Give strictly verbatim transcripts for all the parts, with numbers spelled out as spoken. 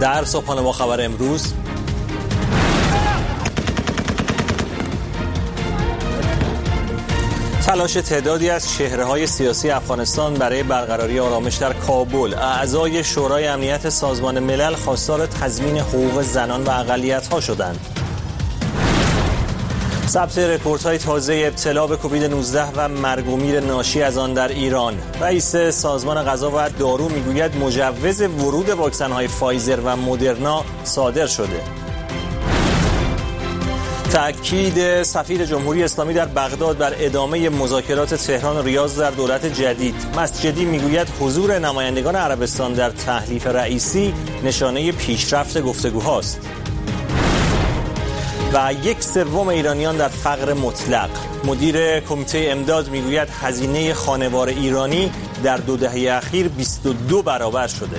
در صبحانه با خبر امروز، تلاش تعدادی از چهره‌های سیاسی افغانستان برای برقراری آرامش در کابل. اعضای شورای امنیت سازمان ملل خواستار تضمین حقوق زنان و اقلیت‌ها شدند. ثبت رپورت‌های تازه ابتلا به کووید نوزده و مرگ و میر ناشی از آن در ایران. رئیس سازمان غذا و دارو میگوید مجوز ورود واکسن‌های فایزر و مدرنا صادر شده. تأکید سفیر جمهوری اسلامی در بغداد بر ادامه مذاکرات تهران و ریاض در دولت جدید. مسجدی میگوید حضور نمایندگان عربستان در تحلیف رئیسی نشانه پیشرفت گفتگوهاست. و یک سوم ایرانیان در فقر مطلق. مدیر کمیته امداد میگوید هزینه خانوار ایرانی در دو دهه اخیر بیست و دو برابر شده.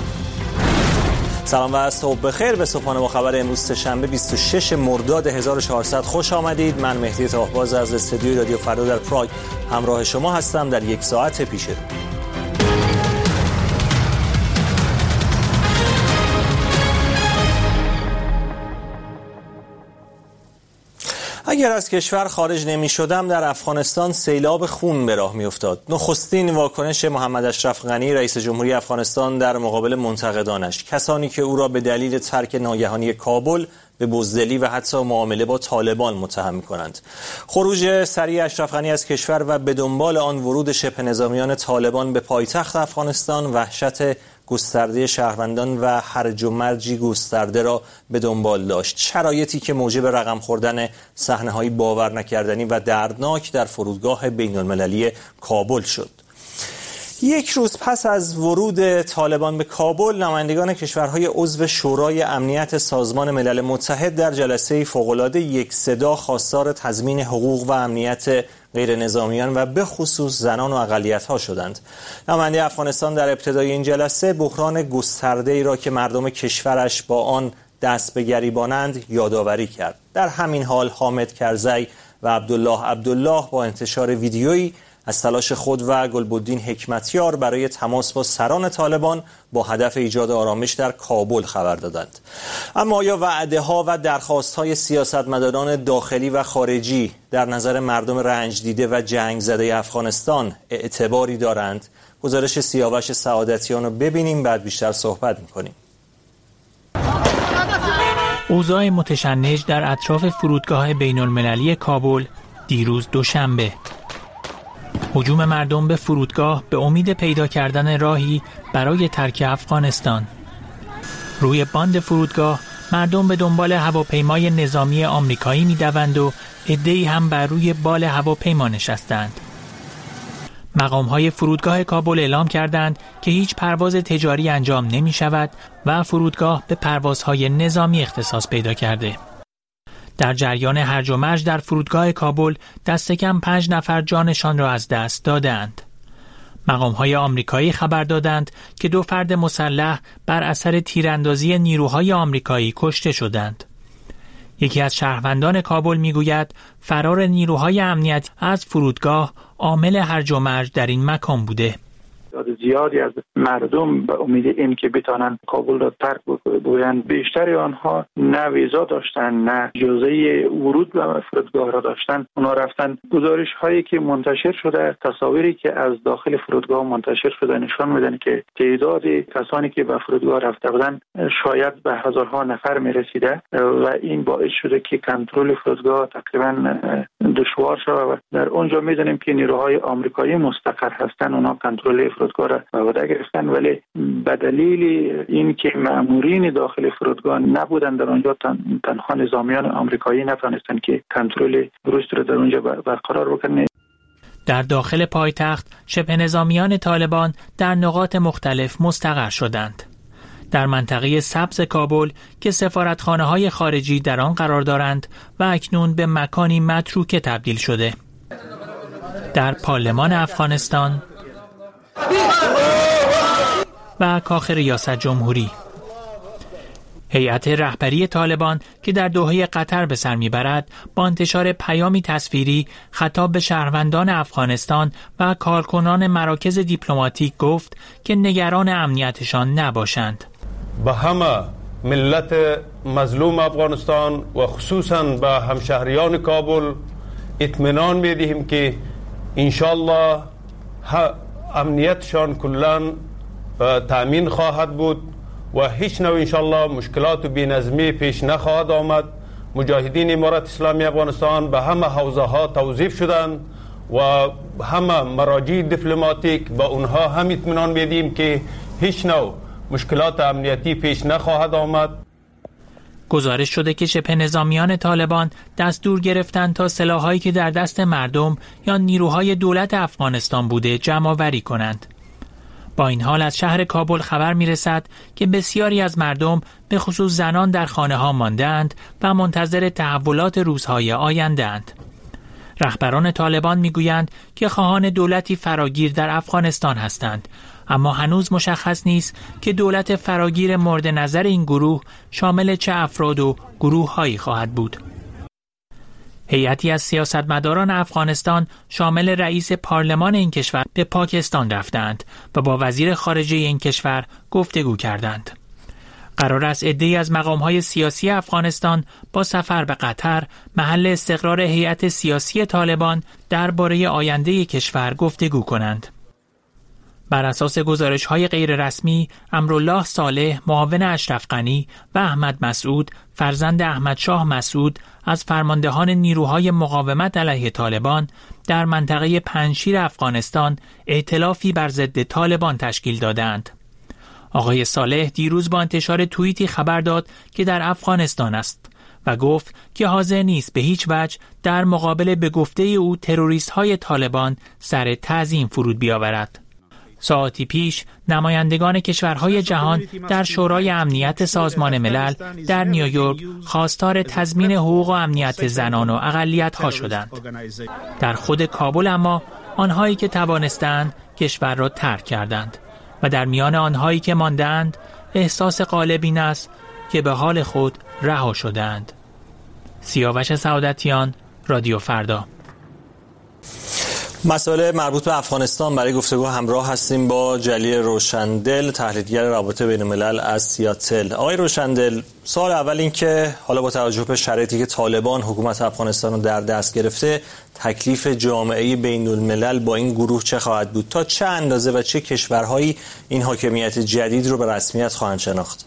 سلام و صبح بخیر. به صبحانه با خبر امروز سه‌شنبه بیست و شش مرداد هزار و چهارصد خوش آمدید. من مهدی طاهباز از استودیوی رادیو فردا در پراگ همراه شما هستم در یک ساعت پیش رو. اگر از کشور خارج نمی شدم در افغانستان سیلاب خون به راه می افتاد. نخستین واکنش محمد اشرف غنی رئیس جمهوری افغانستان در مقابل منتقدانش، کسانی که او را به دلیل ترک ناگهانی کابل به بزدلی و حتی معامله با طالبان متهم می‌کنند. خروج سریع اشرف غنی از کشور و به دنبال آن ورود شبه نظامیان طالبان به پایتخت افغانستان وحشت گسترده شهروندان و هرج و مرجی گسترده را به دنبال داشت. شرایطی که موجب رقم خوردن صحنه‌های باور نکردنی و دردناک در فرودگاه بین‌المللی کابل شد. یک روز پس از ورود طالبان به کابل، نمایندگان کشورهای عضو شورای امنیت سازمان ملل متحد در جلسه فوق‌العاده یک صدا خواستار تضمین حقوق و امنیت غیر نظامیان و به خصوص زنان و اقلیت‌ها شدند. نماینده افغانستان در ابتدای این جلسه بحران گسترده‌ای را که مردم کشورش با آن دست به گریبانند یادآوری کرد. در همین حال حامد کرزی و عبدالله عبدالله با انتشار ویدیویی از تلاش خود و گلبدین حکمتیار برای تماس با سران طالبان با هدف ایجاد آرامش در کابل خبر دادند. اما آیا وعده‌ها و درخواست‌های سیاستمداران داخلی و خارجی در نظر مردم رنج دیده و جنگ زده افغانستان اعتباری دارند؟ گزارش سیاوش سعادتیان رو ببینیم، بعد بیشتر صحبت می‌کنیم. اوضاع متشنج در اطراف فرودگاه بین‌المللی کابل دیروز دوشنبه. هجوم مردم به فرودگاه به امید پیدا کردن راهی برای ترک افغانستان. روی باند فرودگاه مردم به دنبال هواپیمای نظامی آمریکایی می‌دوند و عده‌ای هم بر روی بال هواپیما نشستند. مقام‌های فرودگاه کابل اعلام کردند که هیچ پرواز تجاری انجام نمی‌شود و فرودگاه به پروازهای نظامی اختصاص پیدا کرده. در جریان هرج و مرج در فرودگاه کابل دست کم پنج نفر جانشان را از دست دادند. مقام‌های آمریکایی خبر دادند که دو فرد مسلح بر اثر تیراندازی نیروهای آمریکایی کشته شدند. یکی از شهروندان کابل میگوید فرار نیروهای امنیت از فرودگاه عامل هرج و مرج در این مکان بوده. زیادی از مردم به امید این که بتانند کابل را ترک بکنند، بیشتر آنها نه ویزا داشتن نه اجازه ورود به فرودگاه را داشتن. اونا رفتن. گزارش هایی که منتشر شده، تصاویری که از داخل فرودگاه منتشر شده نشان میدن که تعداد کسانی که به فرودگاه رفته بودند شاید به هزارها نفر میرسیده و این باعث شده که کنترل فرودگاه تقریبا دشوار شده. و در اونجا میدونیم که نیروهای آمریکایی مستقر هستند، اونا کنترل فرودگاه را به عهده گرفتن، ولی به دلیل اینکه مامورین داخل فرودگاه نبودند در اونجا، تن، تنها نظامیان آمریکایی نتونستند که کنترل درست را در اونجا برقرار بکنند. در داخل پایتخت شبه نظامیان طالبان در نقاط مختلف مستقر شدند. در منطقه سبز کابل که سفارتخانه‌های خارجی در آن قرار دارند و اکنون به مکانی متروکه تبدیل شده. در پارلمان افغانستان و کاخ ریاست جمهوری. هیئت رهبری طالبان که در دوحه قطر به سر میبرد با انتشار پیامی تصویری خطاب به شهروندان افغانستان و کارکنان مراکز دیپلماتیک گفت که نگران امنیتشان نباشند. به همه ملت مظلوم افغانستان و خصوصا به همشهریان کابل اطمینان میدهیم که انشالله امنیتشان کلان تأمین خواهد بود و هیچ نوع انشالله مشکلات و بی‌نظمی پیش نخواهد آمد. مجاهدین امارت اسلامی افغانستان به همه حوزه ها توظیف شدند و همه مراجع دیپلماتیک به اونها هم اطمینان میدیم که هیچ نوع مشکلات امنیتی پیش نخواهد آمد. گزارش شده که شبه نظامیان طالبان دستور گرفتند تا سلاح‌هایی که در دست مردم یا نیروهای دولت افغانستان بوده جمع آوری کنند. با این حال از شهر کابل خبر می‌رسد که بسیاری از مردم به خصوص زنان در خانه‌ها مانده‌اند و منتظر تحولات روزهای آینده‌اند. رهبران طالبان می‌گویند که خواهان دولتی فراگیر در افغانستان هستند، اما هنوز مشخص نیست که دولت فراگیر مورد نظر این گروه شامل چه افراد و گروه‌هایی خواهد بود. هیئتی از سیاستمداران افغانستان شامل رئیس پارلمان این کشور به پاکستان رفتند و با وزیر خارجه این کشور گفتگو کردند. قرار است عده‌ای از مقام‌های سیاسی افغانستان با سفر به قطر، محل استقرار هیئت سیاسی طالبان، درباره آینده کشور گفتگو کنند. بر اساس گزارش‌های غیررسمی، امرالله صالح، معاون اشرف غنی و احمد مسعود، فرزند احمد شاه مسعود، از فرماندهان نیروهای مقاومت علیه طالبان در منطقه پنجشیر افغانستان ائتلافی بر ضد طالبان تشکیل دادند. آقای صالح دیروز با انتشار توییتی خبر داد که در افغانستان است و گفت که حاضر نیست به هیچ وجه در مقابل به گفته او تروریست‌های طالبان سر تعظیم فرود بیاورد. ساعتی پیش نمایندگان کشورهای جهان در شورای امنیت سازمان ملل در نیویورک خواستار تضمین حقوق و امنیت زنان و اقلیت‌ها شدند. در خود کابل اما آنهایی که توانستند کشور را ترک کردند و در میان آنهایی که ماندند احساس غالب این است که به حال خود رها شدند. سیاوش سعادتیان، رادیو فردا. مسائل مربوط به افغانستان برای گفتگو همراه هستیم با جلیل روشندل، تحلیلگر روابط بین الملل از سیاتل. آقای روشندل، سوال اول این که حالا با توجه به شرایطی که طالبان حکومت افغانستان رو در دست گرفته، تکلیف جامعه بین الملل با این گروه چه خواهد بود؟ تا چه اندازه و چه کشورهایی این حاکمیت جدید رو به رسمیت خواهند شناخت؟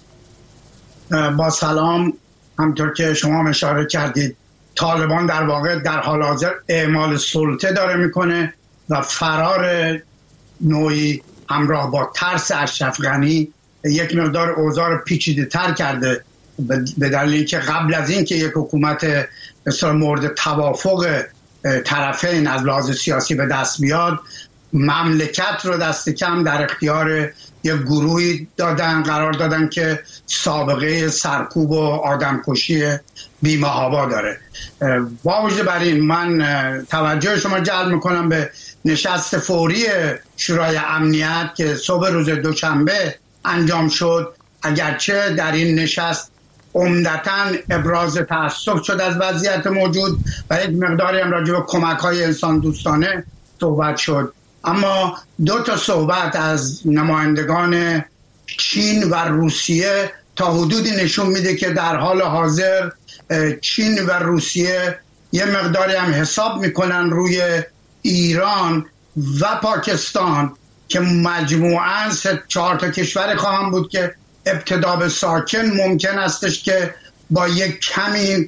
با سلام. همطور که شما اشاره کردید، طالبان در واقع در حال حاضر اعمال سلطه داره میکنه و فرار نوعی همراه با ترس اشرف غنی یک مقدار اوضاع پیچیده تر کرده، به دلیل اینکه قبل از این که یک حکومت مثلا مورد توافق طرفین از لحاظ سیاسی به دست بیاد، مملکت رو دست کم در اختیار یک گروهی دادن قرار دادن که سابقه سرکوب و آدمکشی بی‌محابا داره. با وجود بر این من توجه شما جلب میکنم به نشست فوری شورای امنیت که صبح روز دوشنبه انجام شد. اگرچه در این نشست عمدتاً ابراز تأسف شد از وضعیت موجود و یک مقداری هم راجع به کمک‌های انسان دوستانه صحبت شد، اما دو تا صحبت از نمایندگان چین و روسیه تا حدودی نشون میده که در حال حاضر چین و روسیه یه مقداری هم حساب میکنن روی ایران و پاکستان که مجموعاً سه چهار تا کشور خواهم بود که ابتدا به ساکن ممکن استش که با یک کمی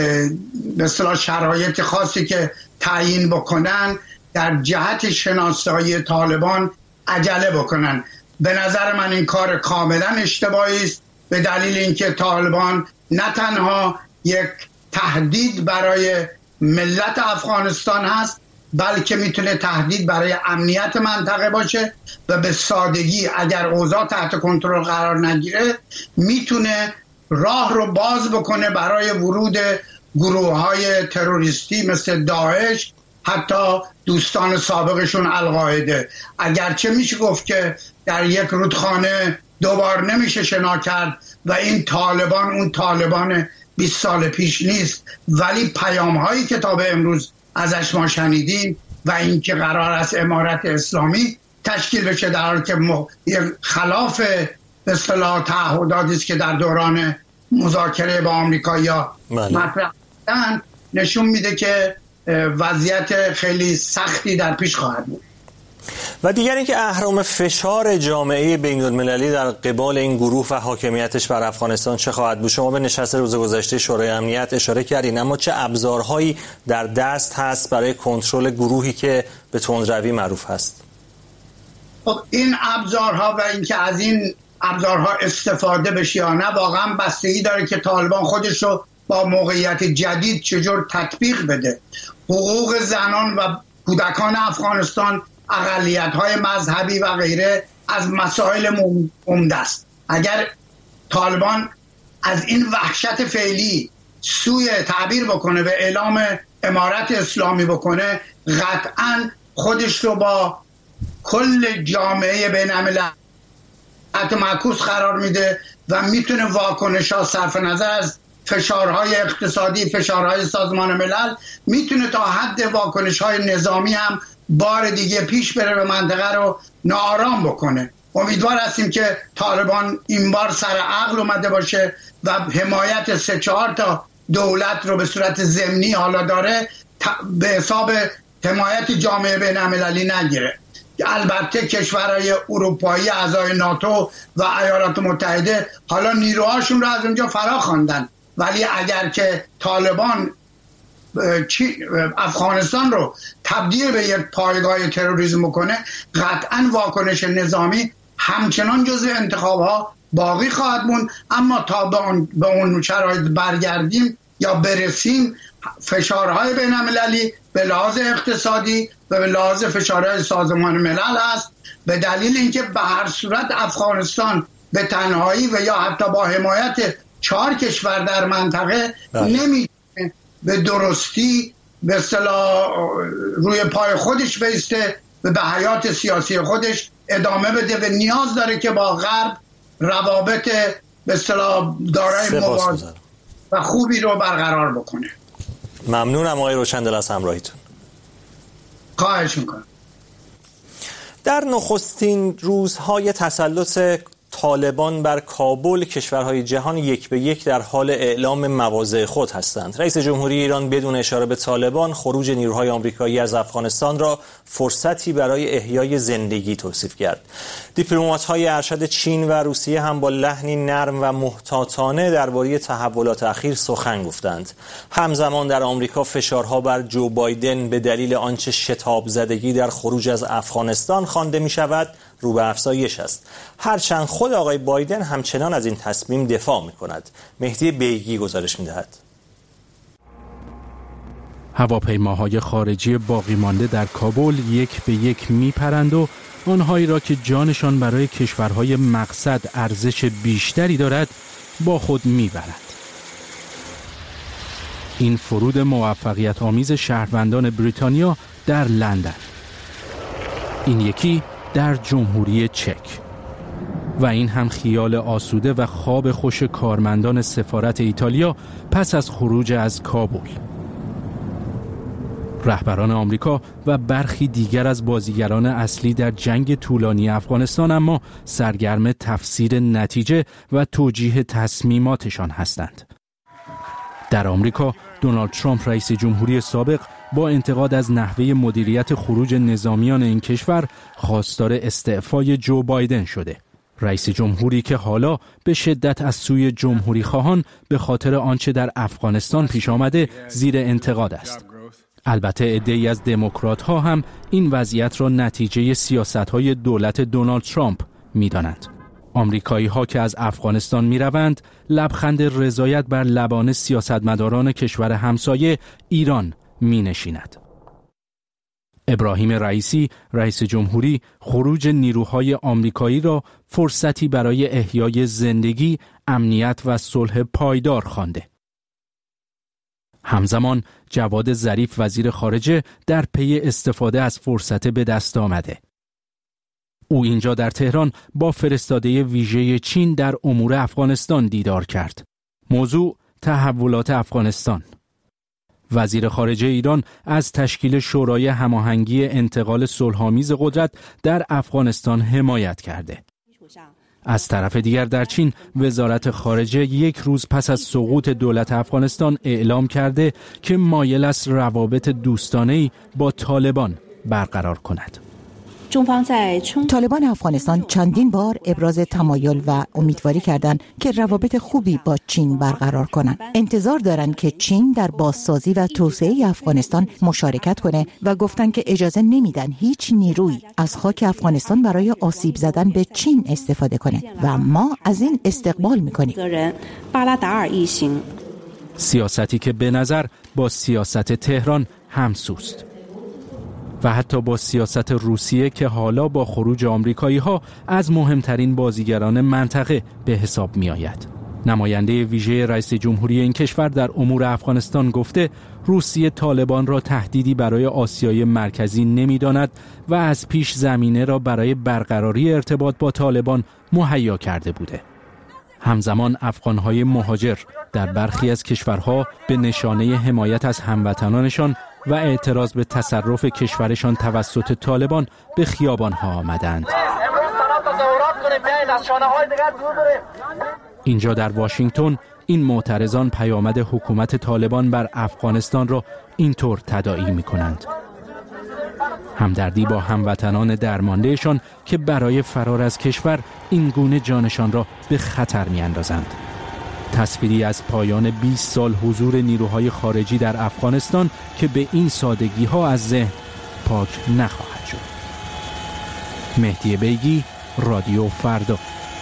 به اصطلاح شرایط خاصی که تعیین بکنن در جهت شناسایی طالبان عجله بکنن. به نظر من این کار کاملا اشتباهی است، به دلیل اینکه طالبان نه تنها یک تهدید برای ملت افغانستان هست، بلکه میتونه تهدید برای امنیت منطقه باشه و به سادگی اگر اوضاع تحت کنترل قرار نگیره میتونه راه رو باز بکنه برای ورود گروه‌های تروریستی مثل داعش، حتی دوستان سابقشون القاعده. اگرچه میشه گفت که در یک رودخانه دوبار نمیشه شنا کرد و این طالبان اون طالبان بیست سال پیش نیست، ولی پیام هایی که تا به امروز ازش ما شنیدیم و این که قرار است امارت اسلامی تشکیل بشه در حالی که خلاف به به اصطلاح تعهداتی است که در دوران مذاکره با آمریکایی‌ها مطرح کردن، نشون میده که وضعیت خیلی سختی در پیش خواهد بود. و دیگر اینکه اهرم فشار جامعه بین‌المللی در قبال این گروه و حاکمیتش بر افغانستان چه خواهد بود؟ شما به نشست روز گذشته شورای امنیت اشاره کردین، اما چه ابزارهایی در دست هست برای کنترل گروهی که به تندروی معروف هست؟ خب این ابزارها و اینکه از این ابزارها استفاده بشه یا نه واقعا بستگی داره که طالبان خودش رو با موقعیت جدید چجور تطبیق بده. حقوق زنان و کودکان افغانستان، اقلیت‌های مذهبی و غیره از مسائل عمده است. اگر طالبان از این وحشت فعلی سوی تعبیر بکنه و اعلام امارت اسلامی بکنه، قطعاً خودش رو با کل جامعه بین‌المللی معکوس قرار میده و میتونه واکنش‌ها صرف نظر از فشارهای اقتصادی، فشارهای سازمان ملل، میتونه تا حد واکنش‌های نظامی هم بار دیگه پیش بره و منطقه رو ناآرام بکنه. امیدوار هستیم که طالبان این بار سر عقل اومده باشه و حمایت سه چهار تا دولت رو به صورت ضمنی حالا داره به حساب حمایت جامعه بین‌المللی نگیره. البته کشورهای اروپایی اعضای ناتو و ایالات متحده حالا نیروهاشون رو از اونجا فرا خواندن، ولی اگر که طالبان افغانستان رو تبدیل به یک پایگاه تروریسم کنه، قطعا واکنش نظامی همچنان جزء انتخاب‌ها باقی خواهد موند. اما تا به اون, به اون شرایط برگردیم یا برسیم، فشارهای بین‌المللی به لحاظ اقتصادی و به لحاظ فشارهای سازمان ملل هست، به دلیل اینکه به هر صورت افغانستان به تنهایی و یا حتی با حمایت چهار کشور در منطقه نمیتونه به درستی به اصطلاح روی پای خودش بیسته و به حیات سیاسی خودش ادامه بده و نیاز داره که با غرب روابط به اصطلاح دارای موازی و خوبی رو برقرار بکنه. ممنونم آقای روشندل از همراهیتون. خواهش میکنم. در نخستین روزهای تسلط طالبان بر کابل، کشورهای جهان یک به یک در حال اعلام مواضع خود هستند. رئیس جمهوری ایران بدون اشاره به طالبان خروج نیروهای آمریکایی از افغانستان را فرصتی برای احیای زندگی توصیف کرد. دیپلمات‌های ارشد چین و روسیه هم با لحنی نرم و محتاطانه درباره تحولات اخیر سخن گفتند. همزمان در آمریکا فشارها بر جو بایدن به دلیل آنچه شتاب زدگی در خروج از افغانستان خوانده می شود رو به افزایش است. هرچند خود آقای بایدن همچنان از این تصمیم دفاع می کند. مهدی بیگی گزارش می دهد. هواپیماهای خارجی باقی مانده در کابل یک به یک می پرند و آنهایی را که جانشان برای کشورهای مقصد ارزش بیشتری دارد با خود می برند. این فرود موفقیت آمیز شهروندان بریتانیا در لندن، این یکی در جمهوری چک و این هم خیال آسوده و خواب خوش کارمندان سفارت ایتالیا پس از خروج از کابل. رهبران آمریکا و برخی دیگر از بازیگران اصلی در جنگ طولانی افغانستان اما سرگرم تفسیر نتیجه و توجیه تصمیماتشان هستند. در آمریکا دونالد ترامپ رئیس جمهوری سابق با انتقاد از نحوه مدیریت خروج نظامیان این کشور خواستار استعفای جو بایدن شده. رئیس جمهوری که حالا به شدت از سوی جمهوری خواهان به خاطر آنچه در افغانستان پیش آمده زیر انتقاد است. البته عده‌ای از دموکرات‌ها هم این وضعیت را نتیجه سیاست‌های دولت دونالد ترامپ می‌دانند. آمریکایی‌ها که از افغانستان می‌روند، لبخند رضایت بر لبان سیاستمداران کشور همسایه ایران می‌نشیند. ابراهیم رئیسی، رئیس جمهوری، خروج نیروهای آمریکایی را فرصتی برای احیای زندگی، امنیت و صلح پایدار خوانده. همزمان جواد ظریف وزیر خارجه در پی استفاده از فرصت به دست آمده. او اینجا در تهران با فرستاده ویژه چین در امور افغانستان دیدار کرد. موضوع تحولات افغانستان. وزیر خارجه ایران از تشکیل شورای هماهنگی انتقال صلح‌آمیز قدرت در افغانستان حمایت کرده. از طرف دیگر در چین وزارت خارجه یک روز پس از سقوط دولت افغانستان اعلام کرده که مایل است روابط دوستانه‌ای با طالبان برقرار کند. طالبان افغانستان چندین بار ابراز تمایل و امیدواری کردند که روابط خوبی با چین برقرار کنند. انتظار دارند که چین در بازسازی و توسعه افغانستان مشارکت کنه و گفتند که اجازه نمیدن هیچ نیروی از خاک افغانستان برای آسیب زدن به چین استفاده کنه و ما از این استقبال میکنیم. سیاستی که به نظر با سیاست تهران همسوست و حتی با سیاست روسیه که حالا با خروج آمریکایی ها از مهمترین بازیگران منطقه به حساب می آید. نماینده ویژه رئیس جمهوری این کشور در امور افغانستان گفته روسیه طالبان را تهدیدی برای آسیای مرکزی نمی داند و از پیش زمینه را برای برقراری ارتباط با طالبان مهیا کرده بوده. همزمان افغانهای مهاجر در برخی از کشورها به نشانه حمایت از هموطنانشان و اعتراض به تصرف کشورشان توسط طالبان به خیابانها آمدند. اینجا در واشنگتن این معترضان پیامد حکومت طالبان بر افغانستان را اینطور تداعی می کنند: همدردی با هموطنان درماندهشان که برای فرار از کشور این گونه جانشان را به خطر می اندازند. تصویری از پایان بیست سال حضور نیروهای خارجی در افغانستان که به این سادگی ها از ذهن پاک نخواهد شد. مهدی بیگی، رادیو فردا.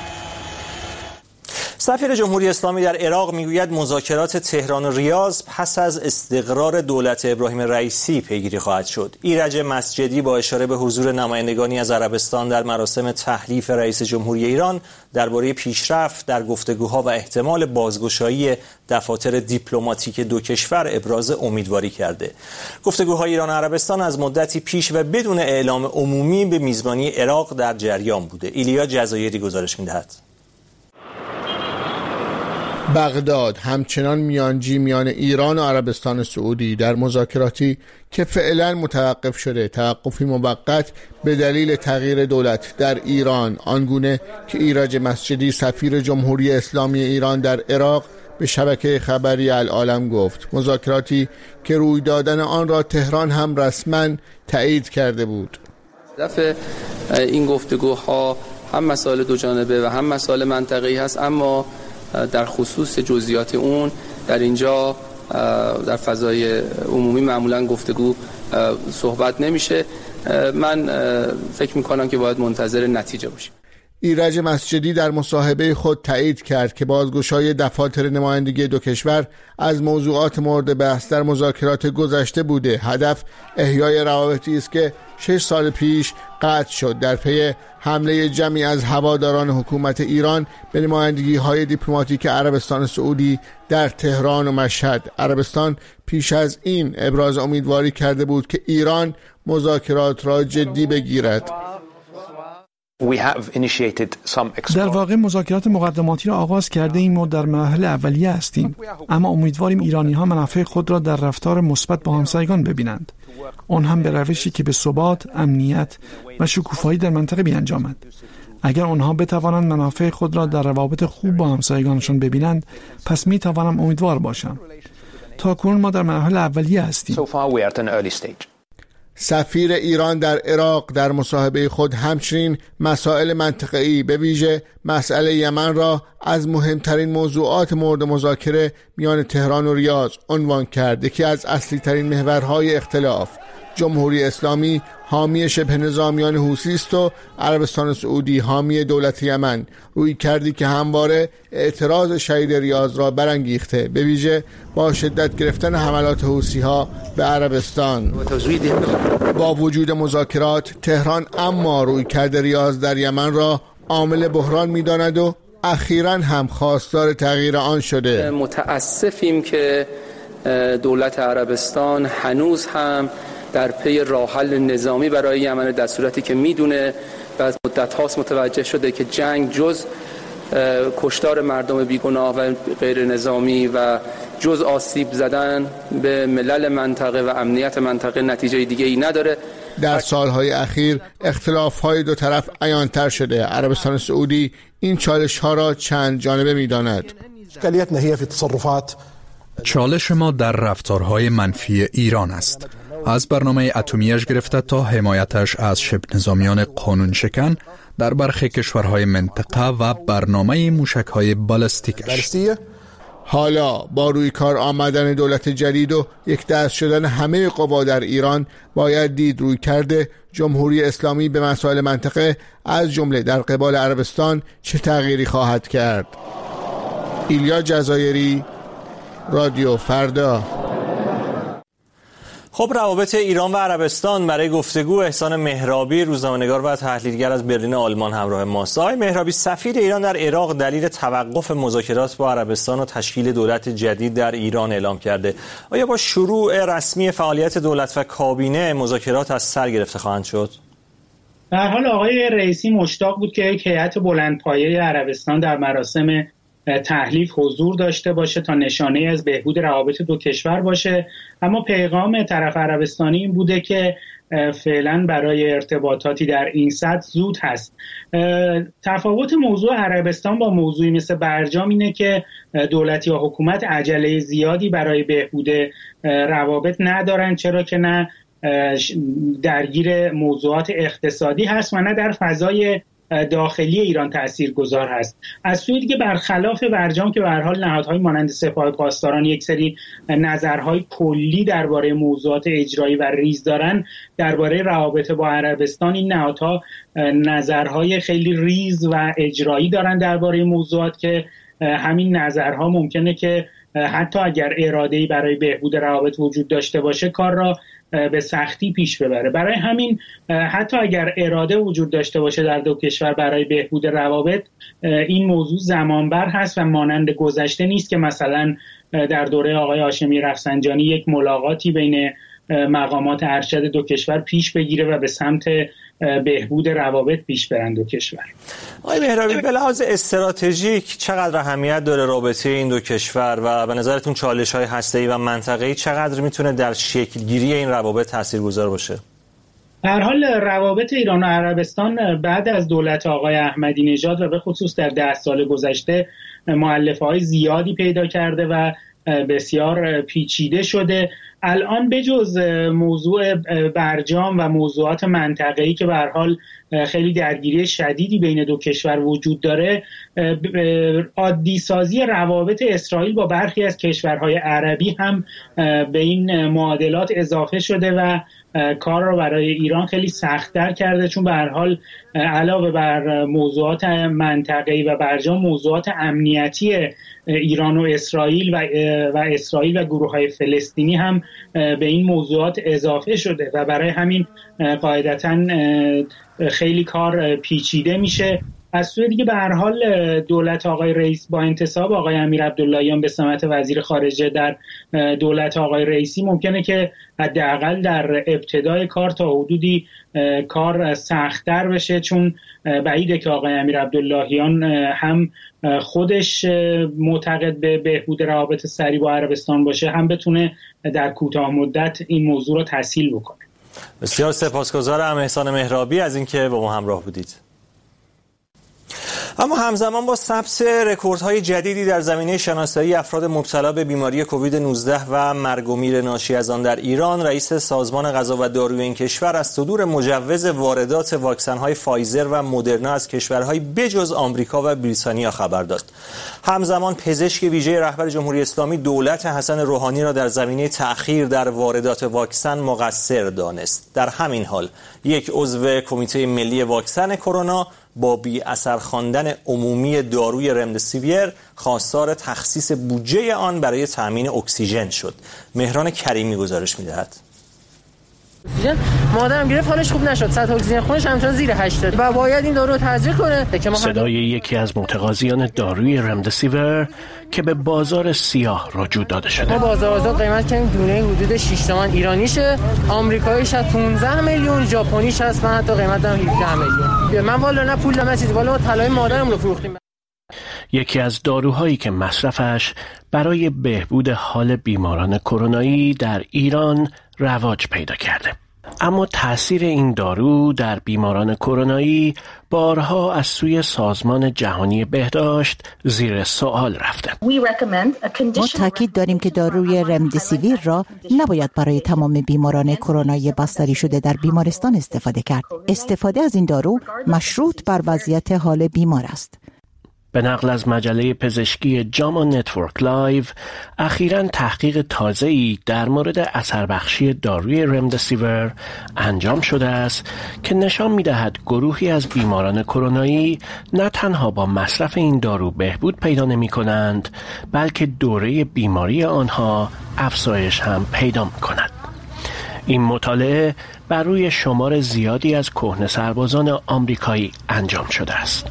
سفیر جمهوری اسلامی در عراق میگوید مذاکرات تهران و ریاض پس از استقرار دولت ابراهیم رئیسی پیگیری خواهد شد. ایرج مسجدی با اشاره به حضور نمایندگانی از عربستان در مراسم تحلیف رئیس جمهوری ایران درباره پیشرفت در گفتگوها و احتمال بازگشایی دفاتر دیپلماتیک دو کشور ابراز امیدواری کرده. گفتگوهای ایران و عربستان از مدتی پیش و بدون اعلام عمومی به میزبانی عراق در جریان بوده. ایلیا جزایری گزارش می‌دهد. بغداد همچنان میانجی میان ایران و عربستان سعودی در مذاکراتی که فعلا متوقف شده، توقفی موقت به دلیل تغییر دولت در ایران، آنگونه که ایرج مسجدی سفیر جمهوری اسلامی ایران در عراق به شبکه خبری العالم گفت. مذاکراتی که روی دادن آن را تهران هم رسما تایید کرده بود. هدف این گفتگوها هم مسائل دو جانبه و هم مسائل منطقه‌ای هست، اما در خصوص جزئیات اون در اینجا در فضای عمومی معمولا گفتگو صحبت نمیشه. من فکر میکنم که باید منتظر نتیجه باشیم. ایرج مسجدی در مصاحبه خود تایید کرد که بازگشایی دفاتر نمایندگی دو کشور از موضوعات مورد بحث در مذاکرات گذشته بوده. هدف احیای روابطی است که شش سال پیش قطع شد در پی حمله جمعی از هواداران حکومت ایران به نمایندگی‌های دیپلماتیک عربستان سعودی در تهران و مشهد. عربستان پیش از این ابراز امیدواری کرده بود که ایران مذاکرات را جدی بگیرد. در واقع مذاکرات مقدماتی را آغاز کرده ایم و در مراحل اولیه هستیم، اما امیدواریم ایرانی ها منافع خود را در رفتار مثبت با همسایگان ببینند، آن هم به روشی که به ثبات، امنیت و شکوفایی در منطقه بیانجامد. اگر آنها بتوانند منافع خود را در روابط خوب با همسایگانشان ببینند، پس می توانم امیدوار باشم. تا کنون ما در مراحل اولیه هستیم. سفیر ایران در عراق در مصاحبه خود همچنین مسائل منطقه‌ای به ویژه مسئله یمن را از مهمترین موضوعات مورد مذاکره میان تهران و ریاض عنوان کرد. یکی از اصلی ترین محورهای اختلاف جمهوری اسلامی حامی شبه نظامیان حوثی است و عربستان سعودی حامی دولت یمن، روی کردی که همواره اعتراض شهید ریاض را برانگیخته، به ویژه با شدت گرفتن حملات حوثی ها به عربستان. با وجود مذاکرات، تهران اما روی کرد ریاض در یمن را عامل بحران می‌داند و اخیراً هم خواستار تغییر آن شده. متاسفیم که دولت عربستان هنوز هم در پی راه حل نظامی برای یمن، در صورتی که میدونه و از مدت هاست متوجه شده که جنگ جز کشتار مردم بیگناه و غیر نظامی و جز آسیب زدن به ملل منطقه و امنیت منطقه نتیجه دیگه ای نداره در سالهای اخیر اختلاف‌های دو طرف عیان‌تر شده. عربستان سعودی این چالش‌ها را چند جانبه می‌داند. چالش ما در رفتارهای منفی ایران است. از برنامه اتمیش گرفته تا حمایتش از شبه نظامیان قانون شکن در برخی کشورهای منطقه و برنامه موشک‌های بالستیکش. حالا با روی کار آمدن دولت جدید و یک دست شدن همه قوا در ایران باید دید روی کرده جمهوری اسلامی به مسائل منطقه از جمله در قبال عربستان چه تغییری خواهد کرد. ایلیا جزایری، رادیو فردا. خب روابط ایران و عربستان برای گفتگو احسان مهرابی، روزنامه‌نگار و تحلیلگر از برلین آلمان همراه ماست. آقای مهرابی، سفیر ایران در عراق دلیل توقف مذاکرات با عربستان و تشکیل دولت جدید در ایران اعلام کرده. آیا با شروع رسمی فعالیت دولت و کابینه مذاکرات از سر گرفته خواهند شد؟ به هر حال آقای رئیسی مشتاق بود که یک هیئت بلندپایه عربستان در مراسم تحلیف حضور داشته باشه تا نشانه از بهبود روابط دو کشور باشه، اما پیغام طرف عربستانی این بوده که فعلا برای ارتباطاتی در این سطح زود هست. تفاوت موضوع عربستان با موضوعی مثل برجام اینه که دولت یا حکومت عجله زیادی برای بهبود روابط ندارن، چرا که نه درگیر موضوعات اقتصادی هست و نه در فضای داخلی ایران تاثیرگذار هست. از سوی دیگه برخلاف برجام که به هر حال نهادهای مانند سپاه پاسداران یک سری نظرهای کلی درباره موضوعات اجرایی و ریز دارن، درباره روابط با عربستان این نهادها نظرهای خیلی ریز و اجرایی دارن درباره موضوعات که همین نظرها ممکنه که حتی اگر اراده‌ای برای بهبود روابط وجود داشته باشه کار را به سختی پیش ببره. برای همین حتی اگر اراده وجود داشته باشه در دو کشور برای بهبود روابط، این موضوع زمانبر هست و مانند گذشته نیست که مثلا در دوره آقای هاشمی رفسنجانی یک ملاقاتی بین مقامات ارشد دو کشور پیش بگیره و به سمت بهبود روابط پیش برن دو کشور. آقای مهرابی، به لحاظ استراتژیک چقدر اهمیت داره رابطه این دو کشور و به نظرتون چالش‌های هسته‌ای و منطقه‌ای چقدر میتونه در شکل‌گیری این روابط تاثیرگذار باشه؟ به هر حال روابط ایران و عربستان بعد از دولت آقای احمدی نژاد و به خصوص در ده سال گذشته مؤلفه‌های زیادی پیدا کرده و بسیار پیچیده شده. الان بجز موضوع برجام و موضوعات منطقه‌ای که به هر حال خیلی درگیری شدیدی بین دو کشور وجود داره، عادی سازی روابط اسرائیل با برخی از کشورهای عربی هم به این معادلات اضافه شده و کار رو برای ایران خیلی سخت‌تر کرده، چون به هر حال علاوه بر موضوعات منطقه‌ای و برجام موضوعات امنیتی ایران و اسرائیل و, و اسرائیل و گروه‌های فلسطینی هم به این موضوعات اضافه شده و برای همین قاعدتاً خیلی کار پیچیده میشه. از سوی دیگه به هر حال دولت آقای رئیس با انتصاب آقای امیر عبداللهیان به سمت وزیر خارجه در دولت آقای رئیسی ممکنه که حداقل در ابتدای کار تا حدودی کار سخت‌تر بشه، چون بعیده که آقای امیر عبداللهیان هم خودش معتقد به بهبود روابط سریع با عربستان باشه، هم بتونه در کوتاه مدت این موضوع رو تسهیل بکنه. بسیار سپاسگزارم احسان مهرابی از اینکه با ما همراه بودید. اما همزمان با ثبت رکوردهای جدیدی در زمینه شناسایی افراد مبتلا به بیماری کووید نوزده و مرگ و میر ناشی از آن در ایران، رئیس سازمان غذا و داروی این کشور از صدور مجوز واردات واکسن‌های فایزر و مدرنا از کشورهای بجز آمریکا و بریتانیا خبر داد. همزمان پزشک ویژه رهبر جمهوری اسلامی دولت حسن روحانی را در زمینه تأخیر در واردات واکسن مقصر دانست. در همین حال یک عضو کمیته ملی واکسن کرونا با بی اثر خواندن عمومی داروی رمدسیویر خواستار تخصیص بودجه آن برای تامین اکسیژن شد. مهران کریمی گزارش می‌دهد. مادرم گرفت حالش خوب نشد، سطح اکسیژن خونش همچنان زیر هشتاد و باید این دارو رو تزریق کنه. صدای یکی از متقاضیان داروی رمدسیویر که به بازار سیاه رجوع داده شده. ما بازار آزاد قیمت کنیم دونه حدود شش تومن ایرانیشه، آمریکاییش از پانزده میلیون، ژاپنیش هست من حتی قیمت دارم هفده میلیون. من والا نه پول دارم چیزی، والا ما طلای مادرم رو فروختیم. یکی از داروهایی که مصرفش برای بهبود حال بیماران کرونایی در ایران رواج پیدا کرده. اما تأثیر این دارو در بیماران کرونایی بارها از سوی سازمان جهانی بهداشت زیر سوال رفته. ما تاکید داریم که داروی رمدیسیویر را نباید برای تمام بیماران کرونایی بستری شده در بیمارستان استفاده کرد. استفاده از این دارو مشروط بر وضعیت حال بیمار است. به نقل از مجله پزشکی جاما نتورک لایو، اخیراً تحقیق تازه‌ای در مورد اثر بخشی داروی رمدیسیویر انجام شده است که نشان می‌دهد گروهی از بیماران کرونایی نه تنها با مصرف این دارو بهبود پیدا نمی‌کنند، بلکه دوره بیماری آنها افزایش هم پیدا می‌کند. این مطالعه بر روی شمار زیادی از کهنه سربازان آمریکایی انجام شده است.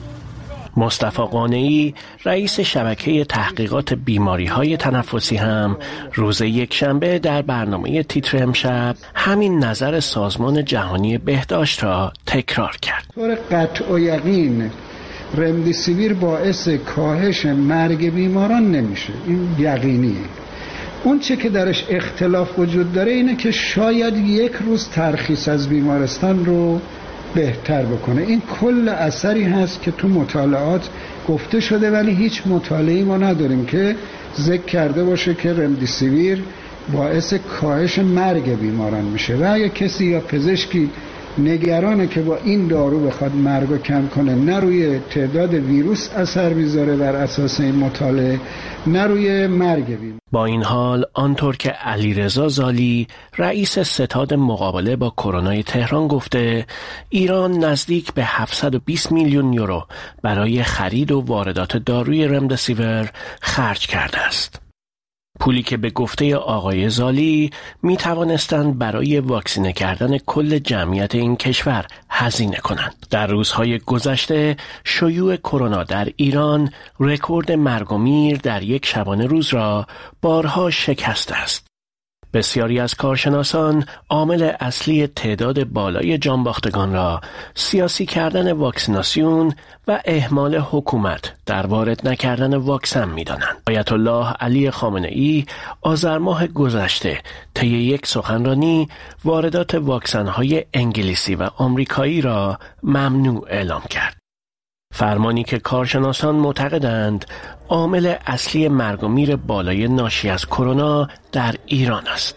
مصطفی قانعی، رئیس شبکه تحقیقات بیماری‌های تنفسی هم روز یکشنبه در برنامه تیتر امشب همین نظر سازمان جهانی بهداشت را تکرار کرد. طور قطع و یقین رمدیسیویر باعث کاهش مرگ بیماران نمیشه، این یقینیه. اون چه که درش اختلاف وجود داره اینه که شاید یک روز ترخیص از بیمارستان رو بهتر بکنه. این کل اثری هست که تو مطالعات گفته شده، ولی هیچ مطالعه‌ای ما نداریم که ذکر کرده باشه که رمدیسیویر باعث کاهش مرگ بیماران میشه. و اگه کسی یا پزشکی نگرانه که با این دارو بخواد مرگو کم کنه، نه روی تعداد ویروس اثر میذاره بر اساس این مطالعه، نه روی مرگ بیمار. با این حال آنطور که علیرضا زالی، رئیس ستاد مقابله با کرونای تهران گفته، ایران نزدیک به هفتصد و بیست میلیون یورو برای خرید و واردات داروی رمدیسیویر خرج کرده است. پولی که به گفته آقای زالی می توانستند برای واکسینه کردن کل جمعیت این کشور هزینه کنند. در روزهای گذشته شیوع کرونا در ایران رکورد مرگ و میر در یک شبانه روز را بارها شکسته است. بسیاری از کارشناسان عامل اصلی تعداد بالای جانباختگان را سیاسی کردن واکسیناسیون و اهمال حکومت در وارد نکردن واکسن می‌دانند. آیت الله علی خامنه‌ای آذر ماه گذشته طی یک سخنرانی واردات واکسن‌های انگلیسی و آمریکایی را ممنوع اعلام کرد. فرمانی که کارشناسان معتقدند عامل اصلی مرگ و میر بالای ناشی از کرونا در ایران است.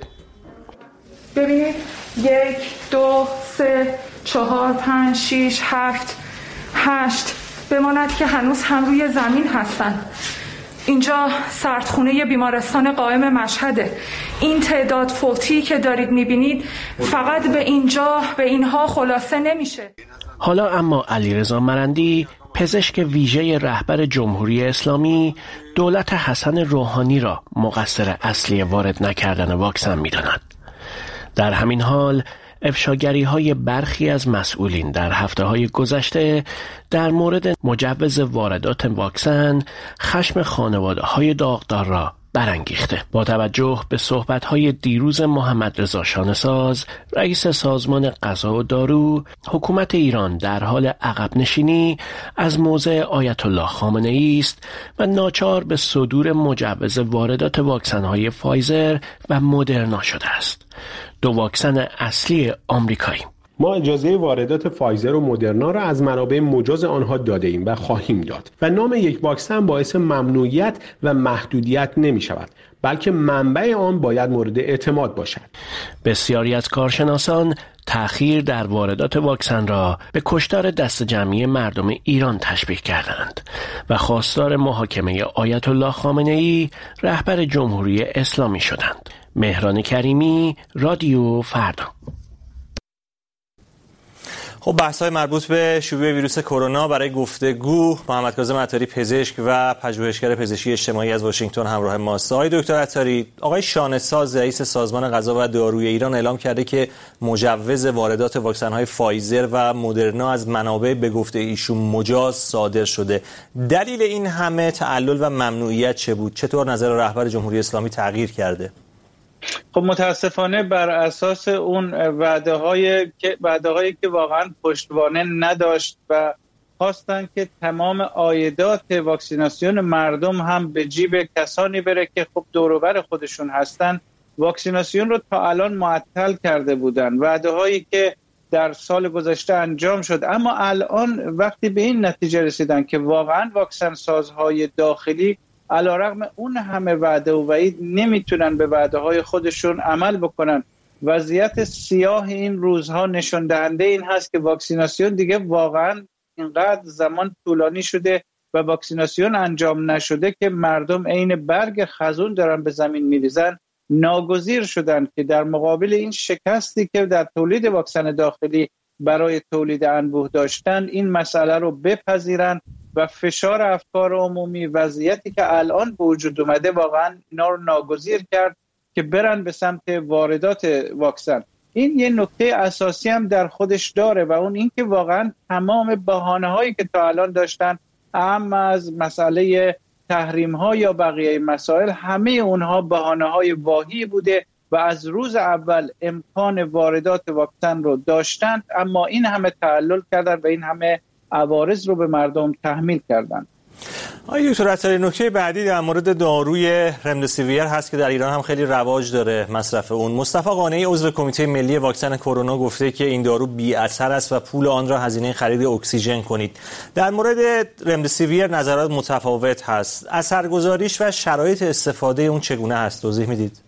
ببینید یک، دو، سه، چهار، پنج، شیش، هفت، هشت بماند که هنوز هم روی زمین هستند. اینجا سردخونه بیمارستان قائم مشهده. این تعداد فوتی که دارید میبینید فقط به اینجا به اینها خلاصه نمیشه. حالا اما علیرضا مرندی، پزشک ویژه رهبر جمهوری اسلامی، دولت حسن روحانی را مقصر اصلی وارد نکردن واکسن می‌داند. در همین حال افشاگری‌های برخی از مسئولین در هفته‌های گذشته در مورد مجوز واردات واکسن خشم خانواده‌های داغدار را برانگیخته. با توجه به صحبت‌های دیروز محمد رضا شانه‌ساز، رئیس سازمان غذا و دارو، حکومت ایران در حال عقب نشینی از موضع آیت الله خامنه‌ای است و ناچار به صدور مجوز واردات واکسن‌های فایزر و مدرنا شده است، دو واکسن اصلی آمریکایی. ما اجازه واردات فایزر و مدرنا را از منابع مجاز آنها داده ایم و خواهیم داد و نام یک واکسن باعث ممنوعیت و محدودیت نمی شود، بلکه منبع آن باید مورد اعتماد باشد. بسیاری از کارشناسان تأخیر در واردات واکسن را به کشتار دست جمعی مردم ایران تشبیه کردند و خواستار محاکمه آیت الله خامنه‌ای، رهبر جمهوری اسلامی شدند. مهران کریمی، رادیو فردا. خب بحث‌های مربوط به شیوع ویروس کرونا برای گفتگو محمد کاظم عطاری، پزشک و پژوهشگر پزشکی اجتماعی از واشنگتن همراه ماست. آقای دکتر عطاری، آقای شانه‌ساز رئیس سازمان غذا و داروی ایران اعلام کرده که مجوز واردات واکسن‌های فایزر و مدرنا از منابع به گفته ایشون مجاز صادر شده. دلیل این همه تعلل و ممنوعیت چه بود؟ چطور نظر رهبر جمهوری اسلامی تغییر کرده؟ خب متاسفانه بر اساس اون وعده های که وعده هایی که واقعا پشتوانه نداشت و خواستن که تمام عایدات واکسیناسیون مردم هم به جیب کسانی بره که خب دور و بر خودشون هستن، واکسیناسیون رو تا الان معطل کرده بودن، وعده هایی که در سال گذشته انجام شد، اما الان وقتی به این نتیجه رسیدن که واقعا واکسن سازهای داخلی علیرغم اون همه وعده و وعید نمیتونن به وعده های خودشون عمل بکنن. وضعیت سیاه این روزها نشان دهنده این هست که واکسیناسیون دیگه واقعا اینقدر زمان طولانی شده و واکسیناسیون انجام نشده که مردم عین برگ خزون دارن به زمین میریزن. ناگزیر شدن که در مقابل این شکستی که در تولید واکسن داخلی برای تولید انبوه داشتن این مسئله رو بپذیرن و فشار افکار عمومی، وضعیتی که الان به وجود اومده، واقعا اینا رو ناگزیر کرد که برن به سمت واردات واکسن. این یه نکته اساسی هم در خودش داره و اون این که واقعا تمام بهانه هایی که تا الان داشتن، اما از مسئله تحریم ها یا بقیه مسائل، همه اونها بهانه های واهی بوده و از روز اول امکان واردات واکسن رو داشتند، اما این همه تعلل کردن و این همه عوارض رو به مردم تحمیل کردن. آقای دکتر عطاری، نکته بعدی در مورد داروی رمدسیویر هست که در ایران هم خیلی رواج داره مصرف اون. مصطفی قانعی عضو کمیته ملی واکسن کرونا گفته که این دارو بی اثر است و پول آن را هزینه خرید اکسیژن کنید. در مورد رمدسیویر نظرات متفاوت هست. اثرگذاریش و شرایط استفاده اون چگونه هست؟ توضیح میدید؟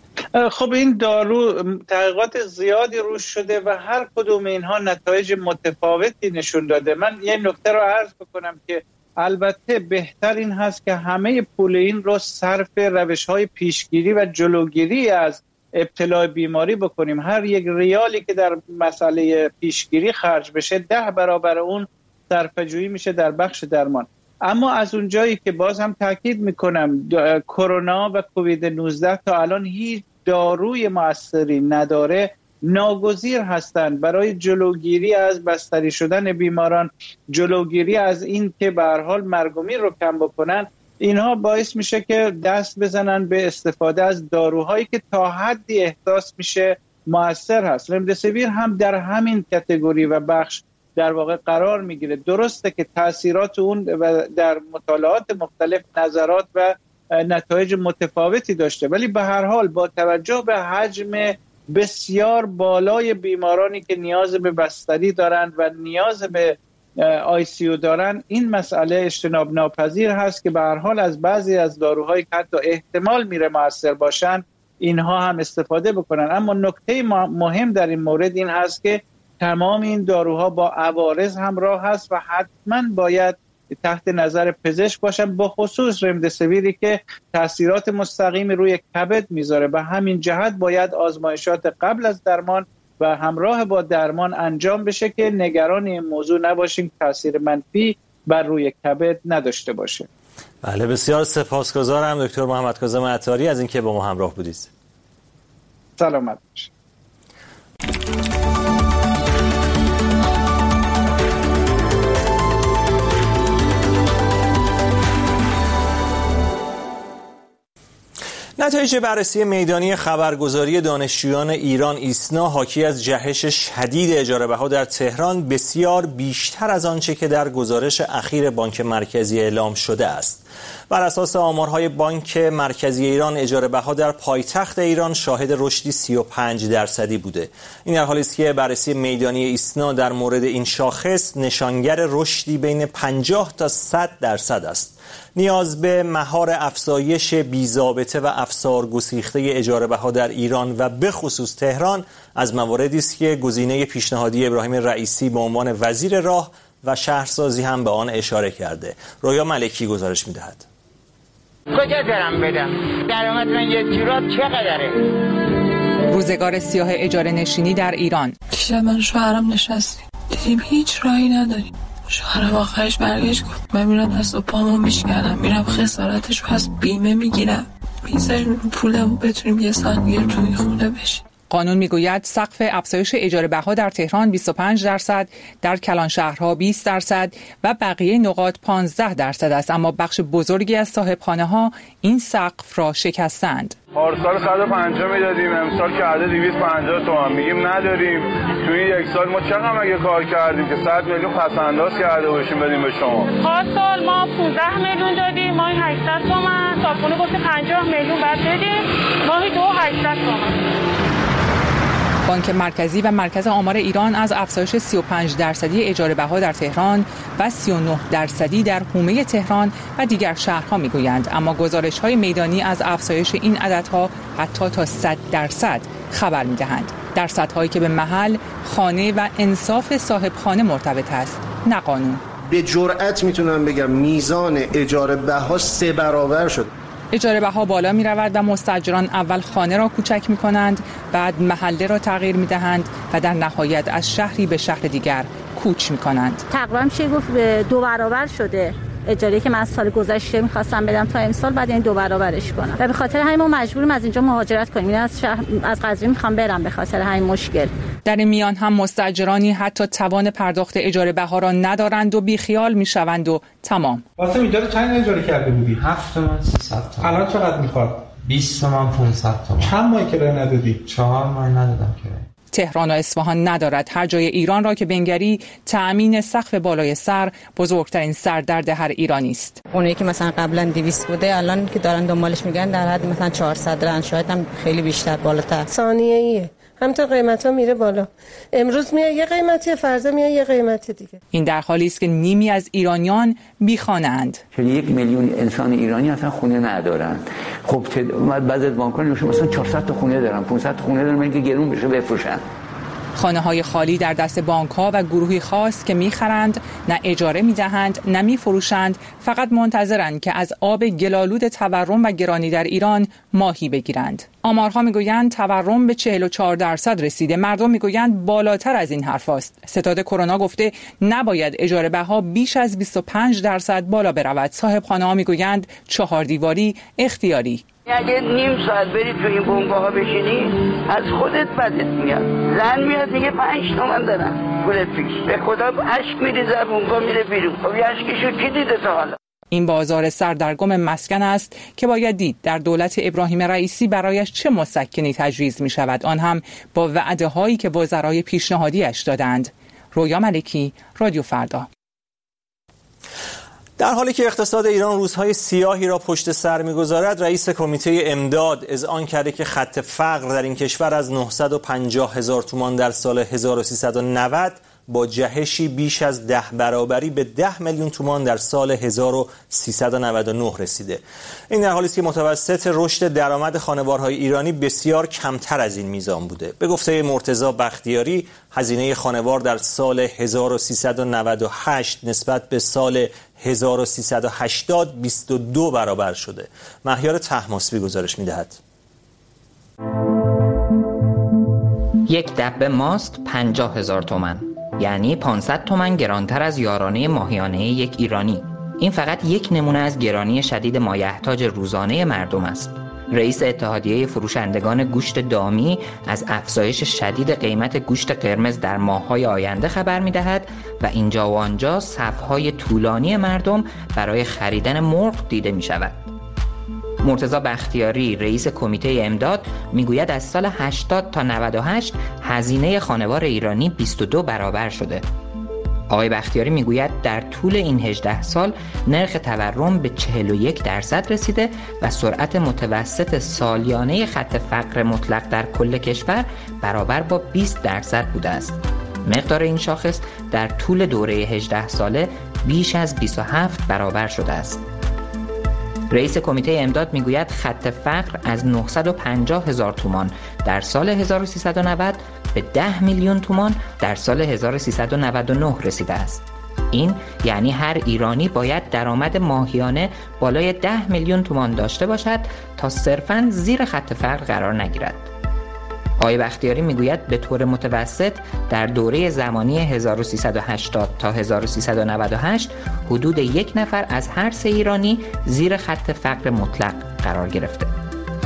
خب این دارو تحقیقات زیادی روش شده و هر کدوم اینها نتایج متفاوتی نشون داده. من یه نکته رو عرض بکنم که البته بهتر این هست که همه پول این رو صرف روش‌های پیشگیری و جلوگیری از ابتلا بیماری بکنیم. هر یک ریالی که در مسئله پیشگیری خرج بشه ده برابر اون صرفه‌جویی میشه در بخش درمان. اما از اونجایی که باز هم تاکید میکنم کرونا و کووید نوزده تا الان هیچ داروی مؤثری نداره، ناگزیر هستند برای جلوگیری از بستری شدن بیماران، جلوگیری از این که به هر حال مرگ و میر رو کم بکنن. اینها باعث میشه که دست بزنن به استفاده از داروهایی که تا حدی احساس میشه مؤثر هست. رمدسیویر هم در همین کاتگوری و بخش در واقع قرار میگیره. درسته که تاثیرات اون و در مطالعات مختلف نظرات و نتایج متفاوتی داشته، ولی به هر حال با توجه به حجم بسیار بالای بیمارانی که نیاز به بستری دارند و نیاز به آی سی یو دارن، این مسئله اجتناب ناپذیر هست که به هر حال از بعضی از داروهایی که حتی احتمال میره مؤثر باشن اینها هم استفاده بکنن. اما نکته مهم در این مورد این هست که تمام این داروها با عوارض همراه هست و حتما باید تحت نظر پزشک باشن، با خصوص رمدسیویری که تاثیرات مستقیمی روی کبد میذاره. به همین جهت باید آزمایشات قبل از درمان و همراه با درمان انجام بشه که نگران این موضوع نباشیم تاثیر منفی بر روی کبد نداشته باشه. بله، بسیار سپاسگزارم دکتر محمد کاظم عطاری از اینکه با ما همراه بودید. سلامت باشید. نتایج بررسی میدانی خبرگزاری دانشجویان ایران ایسنا حاکی از جهش شدید اجاره بها در تهران بسیار بیشتر از آنچه که در گزارش اخیر بانک مرکزی اعلام شده است. بر اساس آمارهای بانک مرکزی ایران اجاره بها در پایتخت ایران شاهد رشدی سی و پنج درصدی بوده. این در حالی است که بررسی میدانی ایسنا در مورد این شاخص نشانگر رشدی بین پنجاه تا صد درصد است. نیاز به مهار افزایش بی‌ضابطه و افسار گسیخته اجاره بها در ایران و به خصوص تهران از مواردی است که گزینه پیشنهادی ابراهیم رئیسی به عنوان وزیر راه و شهرسازی هم به آن اشاره کرده. رویا ملکی گزارش می‌دهد. کجا دارم بدم؟ درآمد من یک جوراب چقدره؟ روزگار سیاه اجاره نشینی در ایران. دیشب من شوهرم نشستیم دیدیم هیچ راهی نداریم. شوهرم آخرش برگشت گفت من میرم دست و پامو میشکنم، میرم خسارتش رو از بیمه میگیرم، میذاریم پولمو بتونیم یه سال دیگه توی خونه بشیم. قانون میگوید سقف افزایش اجاره بها در تهران بیست و پنج درصد، در کلان شهرها بیست درصد و بقیه نقاط پانزده درصد است، اما بخش بزرگی از صاحبخانه‌ها این سقف را شکستند. پارسال صد و پنجاه میدادیم، امسال کرده دویست و پنجاه تومان، میگیم نداریم. توی یک سال ما چقدر مگه کار کردیم که صد میلیون پس انداز کرده باشیم بدیم به شما؟ پارسال ما پانزده میلیون دادیم، ماهی هشتصد تومان، صاحبخونه گفت پنجاه میلیون بعد بدیم، ماهی دو هشتصد تومان. بانک مرکزی و مرکز آمار ایران از افزایش سی و پنج درصدی اجاره بها در تهران و سی و نه درصدی در حومه تهران و دیگر شهرها میگویند، اما گزارش‌های میدانی از افزایش این عددها حتی تا صد درصد خبر می‌دهند. درصدهایی که به محل، خانه و انصاف صاحب خانه مرتبط است، نه قانون. به جرئت میتونم بگم میزان اجاره بها سه برابر شد. اجاره بها بالا می رود و مستاجران اول خانه را کوچک می کنند، بعد محله را تغییر می دهند و در نهایت از شهری به شهر دیگر کوچ می کنند. تقریبا میشه گفت به دو برابر شده. اجاره که من سال گذشته می‌خواستم بدم تا امسال بعد این دو برابرش کنم و به خاطر همین ما مجبوریم از اینجا مهاجرت کنیم. من از شهر از قزوین می‌خوام برم به خاطر همین مشکل. در این میان هم مستاجرانی حتی توان پرداخت اجاره بها را ندارند و بیخیال میشوند و تمام. واسه میداد چند اجاره کرده بودی؟ هفت تومن سیصد تومن. الان چقدر میخواد؟ بیست تومن پانصد تومن. چند ماه کرایه ندادی؟ چهار ماه ندادم کرایه. تهران و اصفهان ندارد هر جای ایران را که بنگری تأمین سقف بالای سر بزرگترین سردرد هر ایرانی است. اونایی که مثلا قبلا دویست بوده الان که دارن دنبالش میگن در حد مثلا چهارصد رن، شاید هم خیلی بیشتر، بالاتر. ثانیه‌ایه. همینطور قیمتا میره بالا. امروز میاد یه قیمتی، فردا میاد یه قیمت دیگه. این در حالی است که نیمی از ایرانیان بیخانه‌اند. چون یک میلیون انسان ایرانی اصلا خونه ندارن. خب بعضی از بانک‌ها مثلا چهارصد تا خونه دارن، پانصد تا خونه دارن، میگه گرون بشه بفروشن. خانه‌های خالی در دست بانک‌ها و گروهی خاص که می‌خرند، نه اجاره می‌دهند، نه می‌فروشند، فقط منتظرند که از آب گلالود تورم و گرانی در ایران ماهی بگیرند. آمارها می‌گویند تورم به چهل و چهار درصد رسیده. مردم می‌گویند بالاتر از این حرف است. ستاد کرونا گفته نباید اجاره بها بیش از بیست و پنج درصد بالا برود. صاحب خانه‌ها می‌گویند چهار دیواری اختیاری. اگه نیم ساعت بری تو این بنگاه بشینی از خودت بدت میاد. زن میاد میگه پنج تومن دارم پول فیکس، به خدا اشک میریزه بنگاه میره بیرون. خب اشکشو کی دیده تا حالا؟ این بازار سردرگم مسکن است که باید دید در دولت ابراهیم رئیسی برایش چه مسکنی تجویز می شود، آن هم با وعده هایی که وزرای پیشنهادیش دادند. رویا ملکی، رادیو فردا. در حالی که اقتصاد ایران روزهای سیاهی را پشت سر می‌گذارد، رئیس کمیته امداد اذعان کرده که خط فقر در این کشور از نهصد و پنجاه هزار تومان در سال هزار و سیصد و نود با جهشی بیش از ده برابری به ده میلیون تومان در سال هزار و سیصد و نود و نه رسیده. این در حالی است که متوسط رشد درآمد خانوارهای ایرانی بسیار کمتر از این میزان بوده. به گفته مرتضی بختیاری، هزینه خانوار در سال هزار و سیصد و نود و هشت نسبت به سال هزار و سیصد و هشتاد بیست و دو برابر شده. مهیار طهماسبی گزارش می‌دهد. یک دبه ماست پنجاه هزار تومان، یعنی پانصد تومان گرانتر از یارانه ماهیانه یک ایرانی. این فقط یک نمونه از گرانی شدید مایحتاج روزانه مردم است. رئیس اتحادیه فروشندگان گوشت دامی از افزایش شدید قیمت گوشت قرمز در ماه‌های آینده خبر می‌دهد و اینجا و آنجا صف‌های طولانی مردم برای خریدن مرغ دیده می‌شود. مرتضی بختیاری، رئیس کمیته امداد، میگوید از سال هشتاد تا نود و هشت هزینه خانوار ایرانی بیست و دو برابر شده. آقای بختیاری میگوید در طول این هجده سال نرخ تورم به چهل و یک درصد رسیده و سرعت متوسط سالیانه خط فقر مطلق در کل کشور برابر با بیست درصد بوده است. مقدار این شاخص در طول دوره هجده ساله بیش از بیست و هفت برابر شده است. رئیس کمیته امداد میگوید خط فقر از نهصد و پنجاه هزار تومان در سال هزار و سیصد و نود به ده میلیون تومان در سال هزار و سیصد و نود و نه رسیده است. این یعنی هر ایرانی باید درآمد ماهیانه بالای ده میلیون تومان داشته باشد تا صرفاً زیر خط فقر قرار نگیرد. آقای بختیاری میگوید به طور متوسط در دوره زمانی هزار و سیصد و هشتاد تا هزار و سیصد و نود و هشت حدود یک نفر از هر سه ایرانی زیر خط فقر مطلق قرار گرفته.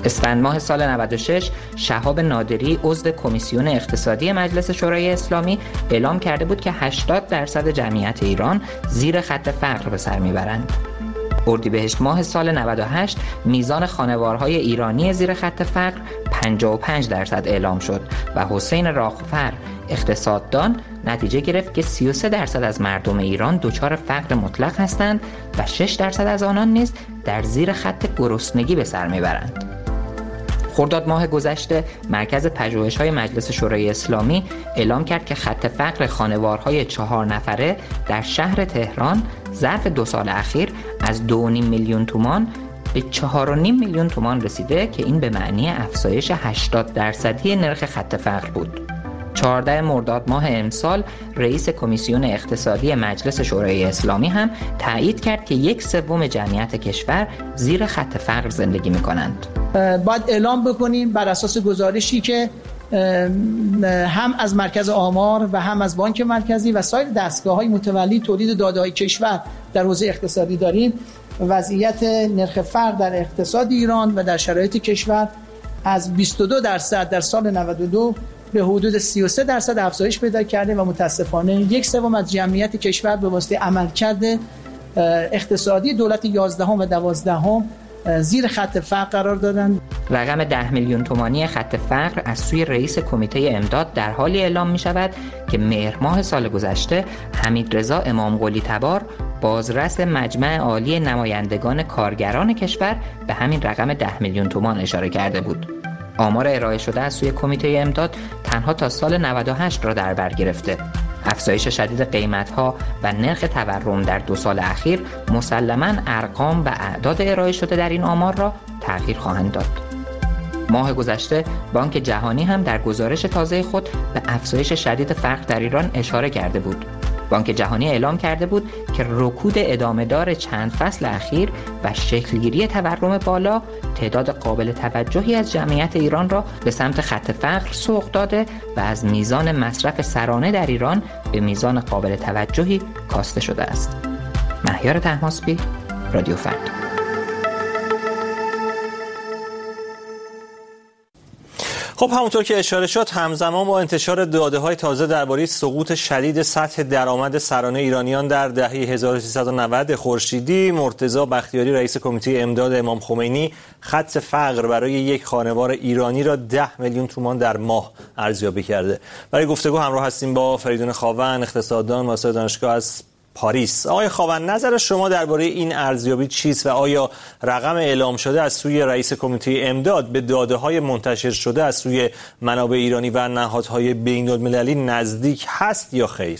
اسفند ماه سال نود و شش شهاب نادری عضو کمیسیون اقتصادی مجلس شورای اسلامی اعلام کرده بود که هشتاد درصد جمعیت ایران زیر خط فقر به سر میبرند. اردیبهشت ماه سال نود و هشت میزان خانوارهای ایرانی زیر خط فقر پنجاه و پنج درصد اعلام شد و حسین راغفر اقتصاددان نتیجه گرفت که سی و سه درصد از مردم ایران دچار فقر مطلق هستند و شش درصد از آنان نیز در زیر خط گرسنگی به سر میبرند. خرداد ماه گذشته مرکز پژوهش‌های مجلس شورای اسلامی اعلام کرد که خط فقر خانوارهای چهار نفره در شهر تهران ظرف دو سال اخیر از دو و نیم میلیون تومان به چهار و نیم میلیون تومان رسیده که این به معنی افزایش هشتاد درصدی نرخ خط فقر بود. چهاردهم مرداد ماه امسال رئیس کمیسیون اقتصادی مجلس شورای اسلامی هم تایید کرد که یک سوم جمعیت کشور زیر خط فقر زندگی می‌کنند. باید اعلام بکنیم بر اساس گزارشی که هم از مرکز آمار و هم از بانک مرکزی و سایر دستگاه‌های متولی تولید داده‌های کشور در حوزه اقتصادی داریم، وضعیت نرخ فقر در اقتصاد ایران و در شرایط کشور از بیست و دو درصد در سال نود و دو به حدود سی و سه درصد افزایش پیدا کرده و متاسفانه یک سوم از جمعیت کشور به واسطه عملکرد اقتصادی دولت یازدهم و دوازدهم زیر خط فقر قرار دادند. رقم ده میلیون تومانی خط فقر از سوی رئیس کمیته امداد در حالی اعلام می شود که مهر ماه سال گذشته حمیدرضا امامقلی تبار بازرس مجمع عالی نمایندگان کارگران کشور به همین رقم ده میلیون تومان اشاره کرده بود. آمار ارائه شده از سوی کمیته امداد تنها تا سال نود و هشت را در بر گرفته. افزایش شدید قیمت‌ها و نرخ تورم در دو سال اخیر مسلماً ارقام و اعداد ارائه شده در این آمار را تغییر خواهند داد. ماه گذشته بانک جهانی هم در گزارش تازه خود به افزایش شدید فقر در ایران اشاره کرده بود. بانک جهانی اعلام کرده بود که رکود ادامه‌دار چند فصل اخیر و شکلگیری تورم بالا تعداد قابل توجهی از جمعیت ایران را به سمت خط فقر سوق داده و از میزان مصرف سرانه در ایران به میزان قابل توجهی کاسته شده است. مهیار طهماسبی، رادیو فردا. خب همونطور که اشاره شد، همزمان با انتشار داده‌های تازه درباره سقوط شدید سطح درآمد سرانه ایرانیان در دهه هزار و سیصد و نود خورشیدی، مرتضی بختیاری رئیس کمیته امداد امام خمینی خط فقر برای یک خانوار ایرانی را ده میلیون تومان در ماه ارزیابی کرده. برای گفتگو همراه هستیم با فریدون خاون، اقتصاددان واسطه دانشگاه از پاریس. آقای خاون، نظر شما درباره این ارزیابی چیست و آیا رقم اعلام شده از سوی رئیس کمیته امداد به داده‌های منتشر شده از سوی منابع ایرانی و نهادهای بین‌المللی نزدیک هست یا خیر؟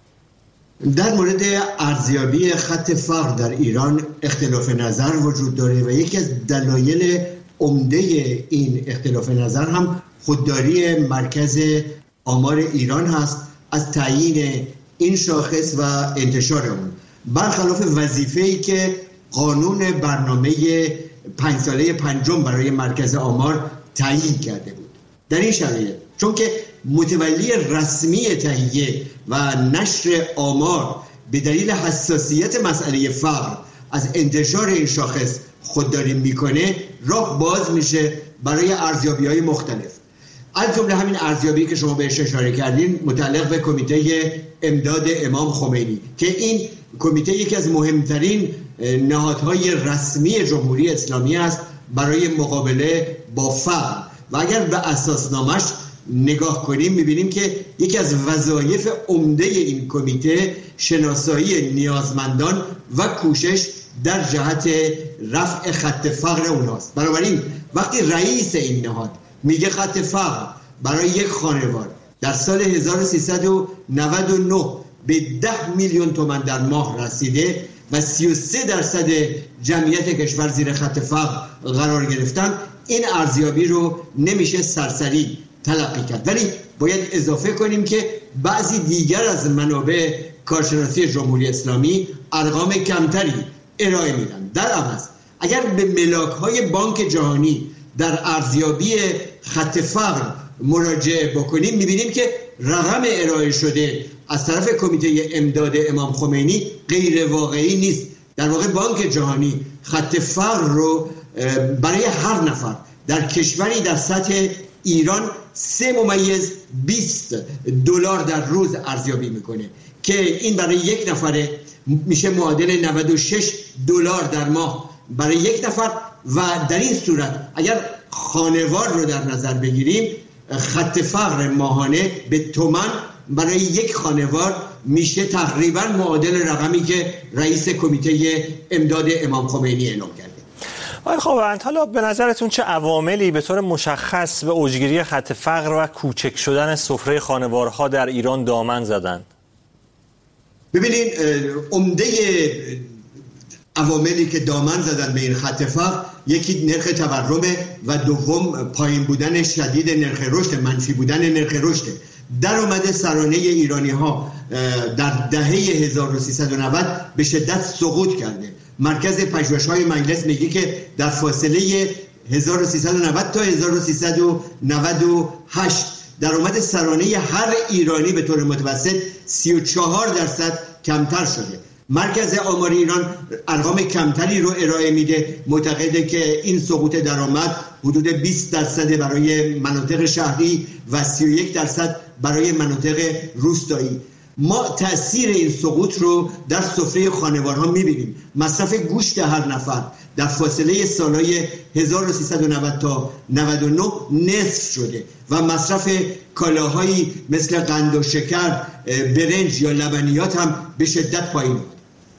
در مورد ارزیابی خط فقر در ایران اختلاف نظر وجود داره و یکی از دلایل عمده این اختلاف نظر هم خودداری مرکز آمار ایران هست از تعیین این شاخص و انتشار اون، برخلاف وظیفه‌ای که قانون برنامه پنج ساله پنجم برای مرکز آمار تعیین کرده بود. در این شرایط چون که متولی رسمی تهیه و نشر آمار به دلیل حساسیت مسئله فقر از انتشار این شاخص خودداری میکنه، راه باز میشه برای ارزیابی‌های مختلف. از جمله همین ارزیابی که شما بهش اشاره کردین متعلق به کمیته امداد امام خمینی که این کمیته یکی از مهمترین نهادهای رسمی جمهوری اسلامی است برای مقابله با فقر و اگر به اساسنامش نگاه کنیم میبینیم که یکی از وظایف عمده این کمیته شناسایی نیازمندان و کوشش در جهت رفع خط فقر اوناست. بنابراین وقتی رئیس این نهاد میگه خط فقر برای یک خانوار در سال هزار و سیصد و نود و نه به ده میلیون تومان در ماه رسیده و سی و سه درصد جمعیت کشور زیر خط فقر قرار گرفتن، این ارزیابی رو نمیشه سرسری تلقی کرد. ولی باید اضافه کنیم که بعضی دیگر از منابع کارشناسی جمهوری اسلامی ارقام کمتری ارائه میدن. در عوض اگر به ملاک‌های بانک جهانی در ارزیابی خط فقر مراجعه بکنیم میبینیم که رقم ارائه شده از طرف کمیته امداد امام خمینی غیر واقعی نیست. در واقع بانک جهانی خط فقر رو برای هر نفر در کشوری در سطح ایران سه ممیز بیست دلار در روز ارزیابی میکنه که این برای یک نفره میشه معادل نود و شش دلار در ماه برای یک نفر. و در این صورت اگر خانوار رو در نظر بگیریم، خط فقر ماهانه به تومن برای یک خانوار میشه تقریبا معادل رقمی که رئیس کمیته امداد امام خمینی اعلام کرده. آقای خواوند، حالا به نظرتون چه عواملی به طور مشخص به اوجگیری خط فقر و کوچک شدن سفره خانوارها در ایران دامن زدند؟ ببینید، عمده عواملی که دامن زدن به این خط فقر، یکی نرخ تورمه و دوم پایین بودن شدید نرخ رشد، منفی بودن نرخ رشد. درآمد سرانه ایرانی ها در دهه هزار و سیصد و نود به شدت سقوط کرده. مرکز پژوهش‌های مجلس میگه که در فاصله هزار و سیصد و نود تا هزار و سیصد و نود و هشت درآمد سرانه هر ایرانی به طور متوسط سی و چهار درصد کمتر شده. مرکز آمار ایران ارقام کمتری رو ارائه میده، معتقده که این سقوط درآمد حدود بیست درصد برای مناطق شهری و سی و یک درصد برای مناطق روستایی. ما تأثیر این سقوط رو در سفره خانوارها میبینیم. مصرف گوشت هر نفر در فاصله سالهای هزار و سیصد و نود تا نود و نه نصف شده و مصرف کالاهایی مثل قند و شکر، برنج یا لبنیات هم به شدت پایین بود.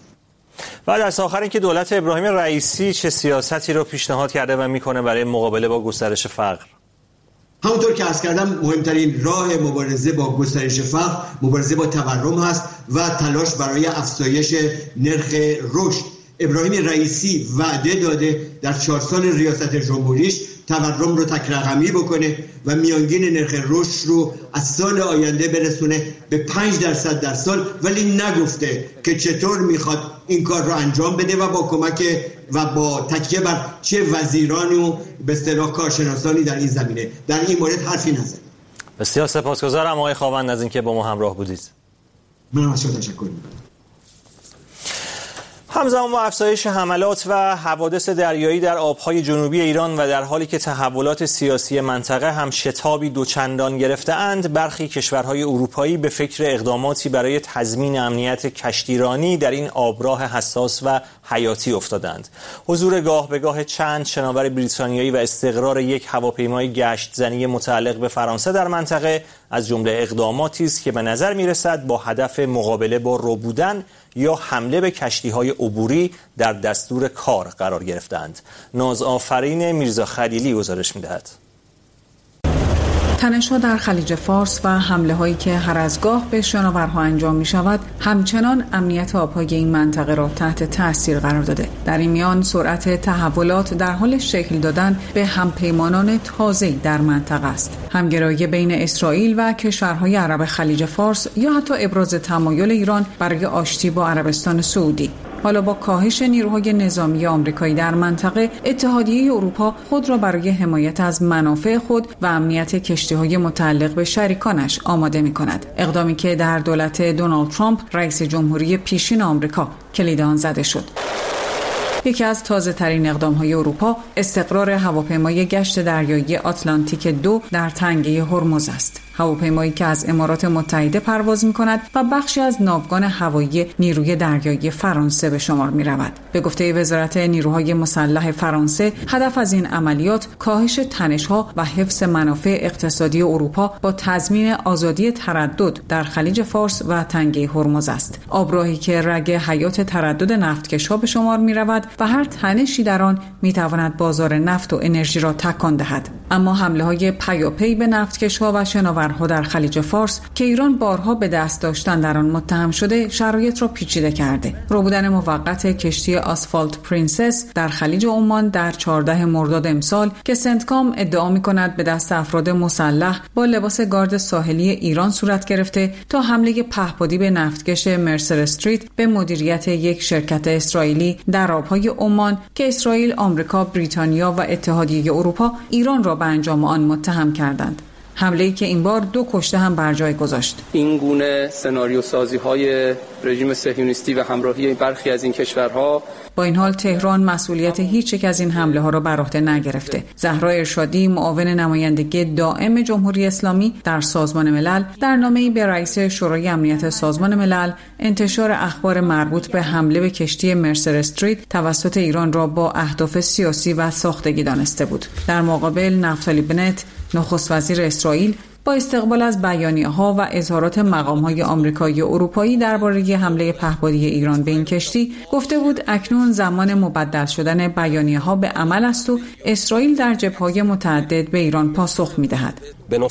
و در آخر اینکه دولت ابراهیم رئیسی چه سیاستی رو پیشنهاد کرده و میکنه برای مقابله با گسترش فقر؟ همونطور که عرض کردم، مهمترین راه مبارزه با گسترش فقر مبارزه با تورم هست و تلاش برای افزایش نرخ رشد. ابراهیم رئیسی وعده داده در چهار سال ریاست جمهوریش تورم رو تک رقمی بکنه و میانگین نرخ رشد رو از سال آینده برسونه به پنج درصد در سال، ولی نگفته که چطور میخواد این کار رو انجام بده و با کمک و با تکیه بر چه وزیران و به اصطلاح کارشناسانی در این زمینه. در این مورد حرفی نزد. بسیار سپاسگزارم آقای خواوند از اینکه با ما همراه بودید. من از شما تشکر می‌کنم. همزمان با افزایش حملات و حوادث دریایی در آبهای جنوبی ایران و در حالی که تحولات سیاسی منطقه هم شتابی دوچندان گرفته‌اند، برخی کشورهای اروپایی به فکر اقداماتی برای تضمین امنیت کشتیرانی در این آبراه حساس و حیاتی افتادند. حضور گاه به گاه چند شناور بریتانیایی و استقرار یک هواپیمای گشت زنی متعلق به فرانسه در منطقه از جمله اقداماتی است که به نظر می‌رسد با هدف مقابله با ربودن یا حمله به کشتی‌های عبوری در دستور کار قرار گرفتند. نازآفرین میرزا خلیلی گزارش می‌دهد. تنش‌ها در خلیج فارس و حمله‌هایی که هر از گاه به شناورها انجام می‌شود همچنان امنیت آب‌های این منطقه را تحت تأثیر قرار داده. در این میان سرعت تحولات در حال شکل دادن به همپیمانان تازه‌ای در منطقه است. همگرایی بین اسرائیل و کشورهای عرب خلیج فارس یا حتی ابراز تمایل ایران برای آشتی با عربستان سعودی. حالا با کاهش نیروهای نظامی آمریکایی در منطقه، اتحادیه اروپا خود را برای حمایت از منافع خود و امنیت کشتی‌های متعلق به شریکانش آماده می‌کند. اقدامی که در دولت دونالد ترامپ رئیس جمهوری پیشین آمریکا کلید آن زده شد. یکی از تازه‌ترین اقدام‌های اروپا استقرار هواپیمای گشت دریایی آتلانتیک دو در تنگه هرمز است. هواپیمایی که از امارات متحده پرواز می‌کند و بخشی از ناوگان هوایی نیروی دریایی فرانسه به شمار می‌رود. به گفته وزارت نیروهای مسلح فرانسه، هدف از این عملیات کاهش تنش‌ها و حفظ منافع اقتصادی اروپا با تضمین آزادی تردد در خلیج فارس و تنگه هرمز است. آبراهی که رگ حیات تردد نفتکش‌ها به شمار می‌رود و هر تنشی در آن می‌تواند بازار نفت و انرژی را تکان دهد. اما حمله‌های پیاپی به نفتکش‌ها و شناورها در خلیج فارس که ایران بارها به دست داشتن در آن متهم شده، شرایط را پیچیده کرده. ربودن موقت کشتی آسفالت پرنسس در خلیج عمان در چهاردهم مرداد امسال که سنتکام ادعا می‌کند به دست افراد مسلح با لباس گارد ساحلی ایران صورت گرفته تا حمله پهپادی به نفتکش مرسر استریت به مدیریت یک شرکت اسرائیلی در آب‌های عمان که اسرائیل، آمریکا، بریتانیا و اتحادیه اروپا ایران را به انجام آن متهم کردند. حمله‌ای که این بار دو کشته هم بر جای گذاشت. این گونه سناریو سازی‌های رژیم صهیونیستی و همراهی برخی از این کشورها. با این حال تهران مسئولیت هیچ یک از این حمله ها را بر عهده نگرفته. زهرا ارشادی، معاون نمایندگی دائم جمهوری اسلامی در سازمان ملل، در نامه‌ای به رئیس شورای امنیت سازمان ملل انتشار اخبار مربوط به حمله به کشتی مرسر استریت توسط ایران را با اهداف سیاسی و ساختگی دانسته بود. در مقابل نفتالی بنت، نخست وزیر اسرائیل، با استقبال از بیانیه‌ها و اظهارات مقام‌های آمریکایی و اروپایی درباره حمله پهپادی ایران به این کشتی گفته بود اکنون زمان مبدل شدن بیانیه‌ها به عمل است و اسرائیل در جبهه‌های متعدد به ایران پاسخ می‌دهد.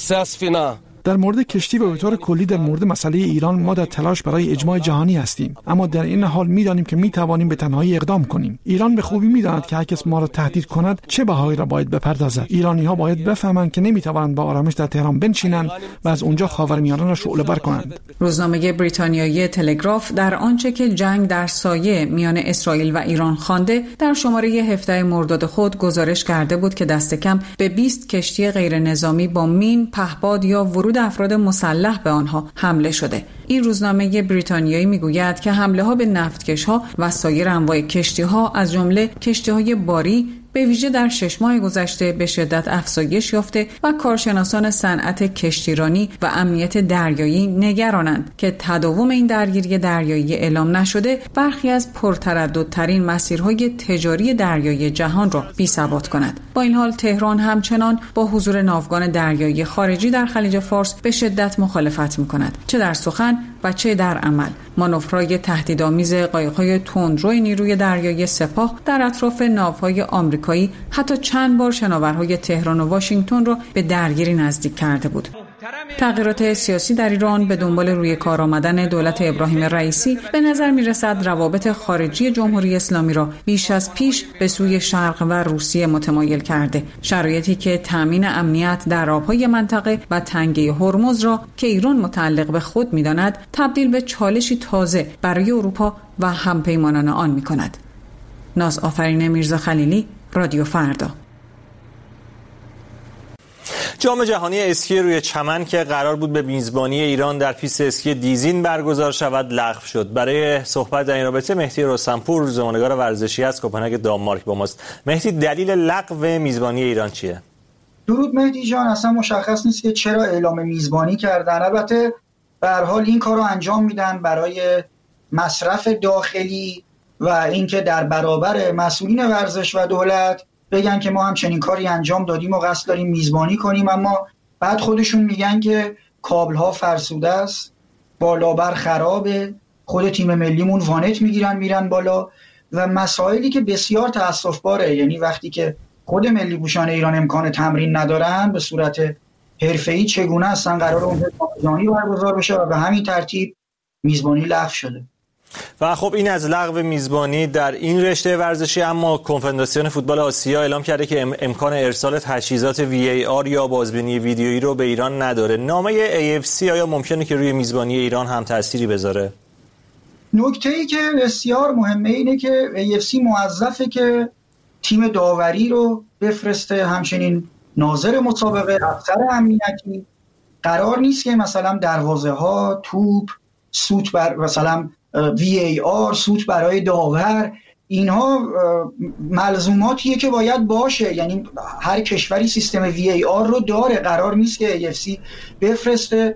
در مورد کشتی و به طور کلی در مورد مسئله ایران ما در تلاش برای اجماع جهانی هستیم، اما در این حال می‌دانیم که می‌توانیم به تنهایی اقدام کنیم. ایران به خوبی می‌داند که هر کس ما را تهدید کند چه بهایی را باید بپردازد. ایرانی‌ها باید بفهمند که نمی‌توانند با آرامش در تهران بنشینند و از اونجا خاورمیانه را شعله‌ور کنند. روزنامه بریتانیایی تلگراف در آنچه که جنگ در سایه میان اسرائیل و ایران خوانده، در شماره هفده مرداد خود گزارش کرده بود که دست کم به بیست کشتی غیر نظامی با مین، پهپاد یا ورود افراد مسلح به آنها حمله شده. این روزنامه بریتانیایی میگوید که حمله ها به نفتکش‌ها و سایر انواع کشتی‌ها از جمله کشتی‌های باری به ویژه در شش ماه گذشته به شدت افزایش یافته و کارشناسان صنعت کشتیرانی و امنیت دریایی نگرانند که تداوم این درگیری دریایی اعلام نشده برخی از پرترددترین مسیرهای تجاری دریایی جهان را بی‌ثبات کند. با این حال تهران همچنان با حضور ناوگان دریایی خارجی در خلیج فارس به شدت مخالفت می‌کند، چه در سخن و چه در عمل. مانورهای تهدیدآمیز قایق‌های تندروی نیروی دریایی سپاه در اطراف ناوهای آمریکایی حتی چند بار شناورهای تهران و واشنگتن را به درگیری نزدیک کرده بود. تغییرات سیاسی در ایران به دنبال روی کار آمدن دولت ابراهیم رئیسی به نظر می‌رسد روابط خارجی جمهوری اسلامی را بیش از پیش به سوی شرق و روسیه متمایل کرده، شرایطی که تامین امنیت در آب‌های منطقه و تنگه هرمز را که ایران متعلق به خود می‌داند تبدیل به چالشی تازه برای اروپا و همپیمانان آن می‌کند. ناز آفرین میرزا خلیلی، رادیو فردا. جام جهانی اسکی روی چمن که قرار بود به میزبانی ایران در پیست اسکی دیزین برگزار شود لغو شد. برای صحبت در این رابطه مهدی رستمپور، روزنامه‌نگار ورزشی از کوپنهاگ دانمارک با ماست. مهدی، دلیل لغو میزبانی ایران چیه؟ درود مهدی جان، اصلا مشخص نیست که چرا اعلام میزبانی کردن. البته به هر حال این کارو انجام میدن برای مصرف داخلی و اینکه در برابر مسئولین ورزش و دولت بگن که ما هم چنین کاری انجام دادیم و قصد داریم میزبانی کنیم، اما بعد خودشون میگن که کابل‌ها فرسوده است، بالابر خرابه، خود تیم ملیمون وانت میگیرن میرن بالا و مسائلی که بسیار تأسف‌باره. یعنی وقتی که خود ملی پوشان ایران امکان تمرین ندارن به صورت حرفه‌ای چگونه هستن قرار اون جهانی برگزار بشه و به همین ترتیب میزبانی لغو شده. و خب این از لغو میزبانی در این رشته ورزشی، اما کنفدراسیون فوتبال آسیا اعلام کرده که امکان ارسال تجهیزات وی ای آر یا بازبینی ویدیویی رو به ایران نداره. نامه ای اف سی آیا ممکنه که روی میزبانی ایران هم تأثیری بذاره؟ نکته‌ای که بسیار مهمه اینه که ای اف سی موظفه که تیم داوری رو بفرسته، همچنین ناظر مسابقه، افسر امنیتی. قرار نیست که مثلا دروازه‌ها، توپ، سوت بر مثلا وی ای آر، سوت برای داور، اینها ملزوماتیه که باید باشه. یعنی هر کشوری سیستم وی ای آر رو داره، قرار نیست که ای اف سی بفرسته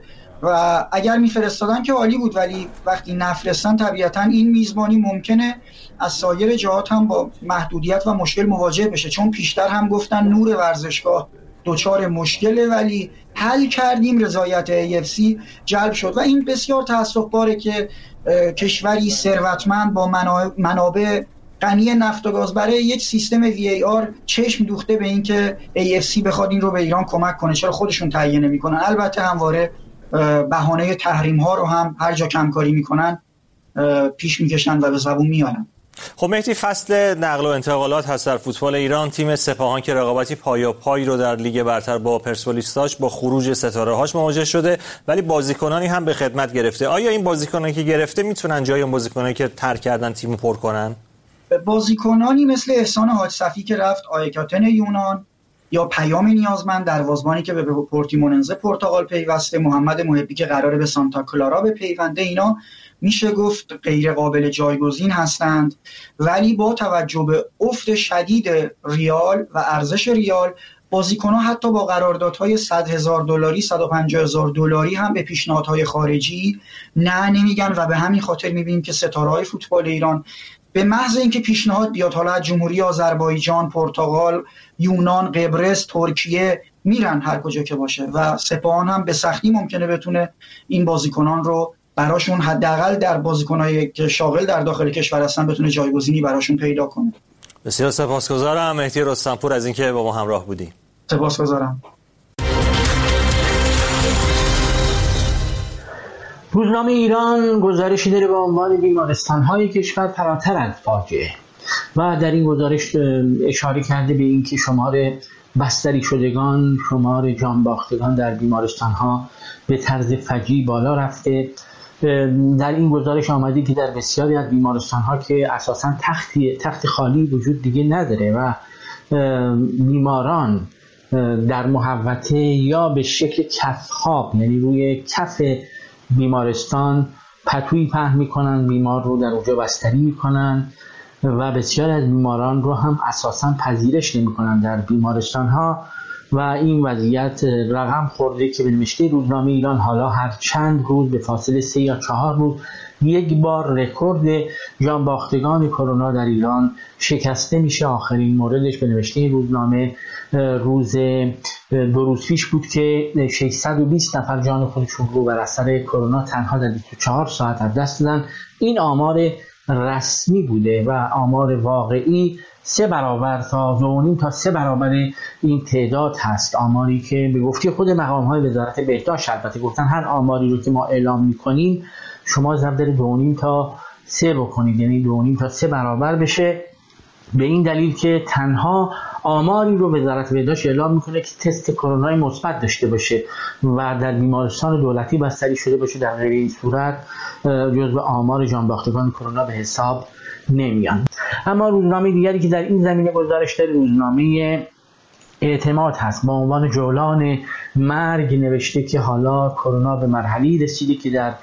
و اگر میفرستادن که عالی بود، ولی وقتی نفرستن طبیعتا این میزبانی ممکنه از سایر جهات هم با محدودیت و مشکل مواجه بشه، چون پیشتر هم گفتن نور ورزشگاه دوچار مشکله ولی حل کردیم، رضایت ای اف سی جلب شد و این بسیار تأسف‌باره که کشوری ثروتمند با منابع غنی نفت و گاز برای یک سیستم وی ای آر چشم دوخته به این که ای اف سی بخواد این رو به ایران کمک کنه. چرا خودشون تهیه نمی‌کنن؟ البته همواره بهانه تحریم ها رو هم هر جا کمکاری میکنن پیش میکشن و به زبون میارن. خب مهدی، فصل نقل و انتقالات هست در فوتبال ایران. تیم سپاهان که رقابتی پایا پای رو در لیگ برتر با پرسپولیس داشت با خروج ستاره هاش مواجه شده، ولی بازیکنانی هم به خدمت گرفته. آیا این بازیکنانی که گرفته میتونن جای اون بازیکنانی که ترک کردن تیمو پر کنن؟ بازیکنانی مثل احسان حاج صفی که رفت آیکاتن یونان، یا پیام نیازمند دروازه‌بانی که به پورتیموننزه پرتغال پیوسته، محمد محبی که قراره به سانتا کلارا بپیونده، اینا میشه گفت غیر قابل جایگزین هستند. ولی با توجه به افت شدید ریال و ارزش ریال، بازیکن‌ها حتی با قراردادهای صد هزار دلاری، صد و پنجاه هزار دلاری هم به پیشنهادهای خارجی نه نمیگن و به همین خاطر میبینیم که ستاره‌های فوتبال ایران به محض اینکه پیشنهاد بیاد، حالا از جمهوری آذربایجان، پرتغال، یونان، قبرس، ترکیه، میرن هر کجا که باشه و سپاهان هم به سختی ممکنه بتونه این بازیکنان رو براشون حداقل در بازیکن‌های که شاغل در داخل کشور هستن بتونه جایگزینی براشون پیدا کنه. بسیار سپاسگزارم مهدی رستمپور از اینکه با ما همراه بودی. سپاسگزارم. روزنامه ایران گزارشی داره با عنوان بیمارستان‌های کشور فراتر از فاجعه و در این گزارش اشاره کرده به اینکه شمار بستری شدگان، شمار جانباختگان در بیمارستان‌ها به طرز فجیع بالا رفته. در این گزارش آمده که در بسیاری از بیمارستان‌ها که اساساً تختی تخت خالی وجود دیگه نداره و بیماران در محوطه یا به شکل کف خواب، یعنی روی کف بیمارستان پتویی پهن میکنن، بیمار رو در اونجا بستری میکنن و بسیاری از بیماران رو هم اساساً پذیرش نمیکنن در بیمارستان ها و این وضعیت رقم خورده که به نوشته روزنامه ایران حالا هر چند روز به فاصله سه یا چهار روز یک بار رکورد جانباختگان کرونا در ایران شکسته میشه. آخرین موردش به نوشته روزنامه روز دو روز پیش بود که ششصد و بیست نفر جان خودشون رو بر اثر کرونا تنها در بیست و چهار ساعت از دست دادن. این آمار رسمی بوده و آمار واقعی سه برابر تا دو و نیم تا سه برابر این تعداد هست. آماری که به گفته خود مقام‌های وزارت بهداشت البته گفتن هر آماری رو که ما اعلام می‌کنیم شما ضرب در دو و نیم تا سه بکنید، یعنی دو و نیم تا سه برابر بشه، به این دلیل که تنها آماری رو وزارت بهداشت اعلام میکنه که تست کرونا مثبت داشته باشه و در بیمارستان دولتی بستری شده باشه. در غیر این صورت جزو آمار جانباختگان کرونا به حساب نمیان. اما روزنامه دیگری که در این زمینه گزارش داره روزنامه اعتماد هست. با عنوان جولان مرگ نوشته که حالا کرونا به مرحله‌ای رسیده که در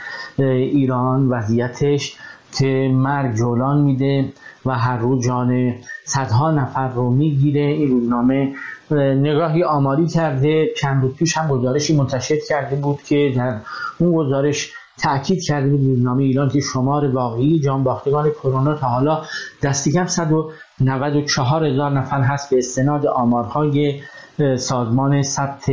ایران وضعیتش که مرگ جولان میده و هر روز جان صدها نفر رو میگیره. این روزنامه نگاهی آماری کرده، چند روز پیش هم گزارشی منتشر کرده بود که در اون گزارش تأکید کرده بود روزنامه ایران که شمار واقعی جانباختگان کرونا تا حالا دست کم صد و نود و چهار هزار نفر هست به استناد آمارهای سازمان ثبت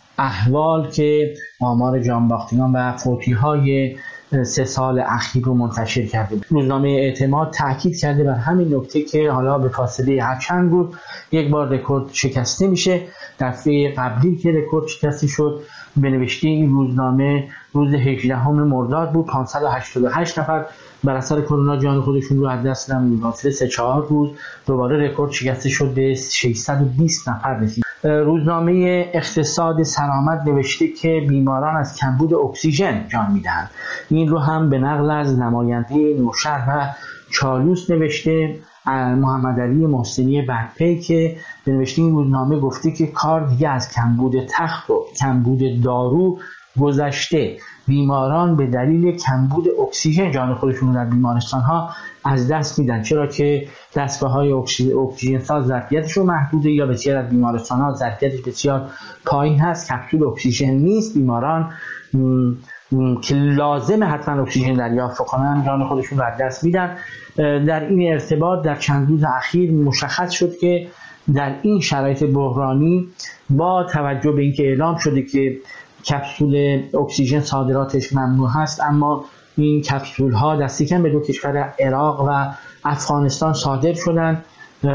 احوال که آمار جانباختگان و فوتی‌های سه سال اخیر رو منتشر کرده بود. روزنامه اعتماد تاکید کرده بر همین نکته که حالا به فاصله هر چند روز یک بار رکورد شکسته میشه. دفعه قبلی که رکورد شکسته شد به نوشته این روزنامه روز هجدهم مرداد بود، پانصد و هشتاد و هشت نفر بر اثر کرونا جان خودشون رو از دست دادن. به فاصله سه چهار روز دوباره رکورد شکسته شد، به ششصد و بیست نفر رسید. روزنامه اقتصاد سرآمد نوشته که بیماران از کمبود اکسیژن جان میدهند. این رو هم به نقل از نماینده نوشهر و چالوس نوشته محمد علی محسنی بدپی که به نوشته این روزنامه گفته که کار دیگه از کمبود تخت و کمبود دارو گذشته. بیماران به دلیل کمبود اکسیژن جان خودشون رو در بیمارستان ها از دست میدن، چرا که دستگاه‌های اکسیژن ساز ظرفیتشون محدوده یا بسیار از بیمارستان ها ظرفیتش بسیار پایین هست، کپسول اکسیژن نیست. بیماران م... م... که لازم حتما اکسیژن دریافت کنن جان خودشون رو از دست میدن. در این ارتباط در چند روز اخیر مشخص شد که در این شرایط بحرانی با توجه به اینکه اعلام شده که کپسول اکسیژن صادراتش ممنوع هست، اما این کپسول ها دستی کم به دو کشور عراق و افغانستان صادر شدن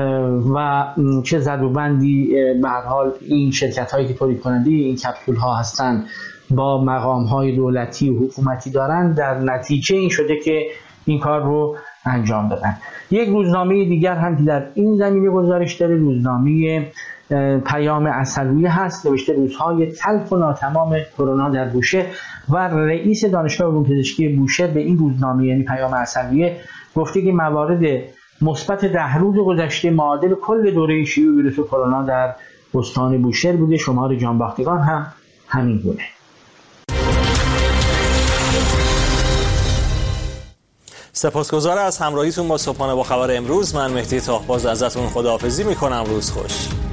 و چه زدوبندی به هر حال این شرکت هایی که تولید کننده این کپسول ها هستند با مقام های دولتی و حکومتی دارن، در نتیجه این شده که این کار رو انجام دادن. یک روزنامه دیگر هم که در این زمینه گزارش داره روزنامه پیام عسلویه هست. نوشته روزهای تلخ و ناتمام کرونا در بوشهر و رئیس دانشگاه علوم پزشکی بوشهر به این روزنامه یعنی پیام عسلویه گفته که موارد مثبت ده روز گذشته معادل کل دوره شیوع ویروس کرونا در استان بوشهر بوده، شمار جانباختگان هم همین گونه. سپاسگزار از همراهیتون با صبحانه با خبر امروز. من مهدی تاهباز ازتون خداحافظی میکنم. روز خوش.